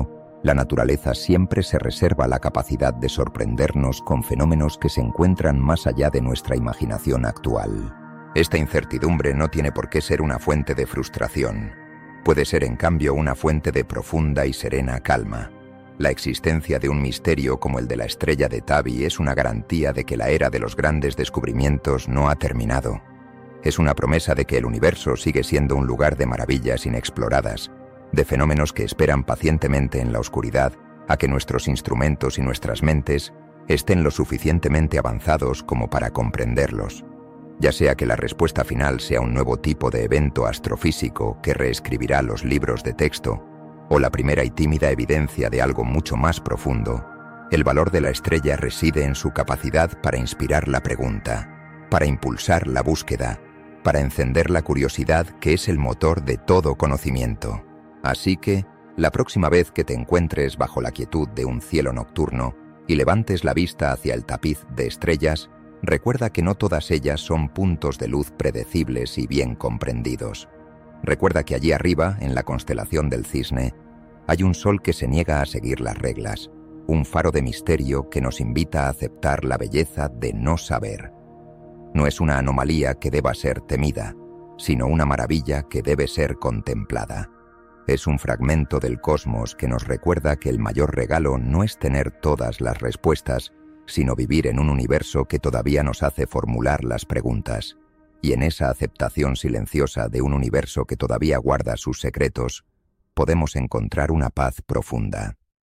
La naturaleza siempre se reserva la capacidad de sorprendernos con fenómenos que se encuentran más allá de nuestra imaginación actual. Esta incertidumbre no tiene por qué ser una fuente de frustración. Puede ser, en cambio, una fuente de profunda y serena calma. La existencia de un misterio como el de la estrella de Tabi es una garantía de que la era de los grandes descubrimientos no ha terminado. Es una promesa de que el universo sigue siendo un lugar de maravillas inexploradas, de fenómenos que esperan pacientemente en la oscuridad a que nuestros instrumentos y nuestras mentes estén lo suficientemente avanzados como para comprenderlos. Ya sea que la respuesta final sea un nuevo tipo de evento astrofísico que reescribirá los libros de texto, o la primera y tímida evidencia de algo mucho más profundo, el valor de la estrella reside en su capacidad para inspirar la pregunta, para impulsar la búsqueda, para encender la curiosidad que es el motor de todo conocimiento. Así que, la próxima vez que te encuentres bajo la quietud de un cielo nocturno y levantes la vista hacia el tapiz de estrellas, recuerda que no todas ellas son puntos de luz predecibles y bien comprendidos. Recuerda que allí arriba, en la constelación del Cisne, hay un sol que se niega a seguir las reglas, un faro de misterio que nos invita a aceptar la belleza de no saber. No es una anomalía que deba ser temida, sino una maravilla que debe ser contemplada. Es un fragmento del cosmos que nos recuerda que el mayor regalo no es tener todas las respuestas, sino vivir en un universo que todavía nos hace formular las preguntas. Y en esa aceptación silenciosa de un universo que todavía guarda sus secretos, podemos encontrar una paz profunda.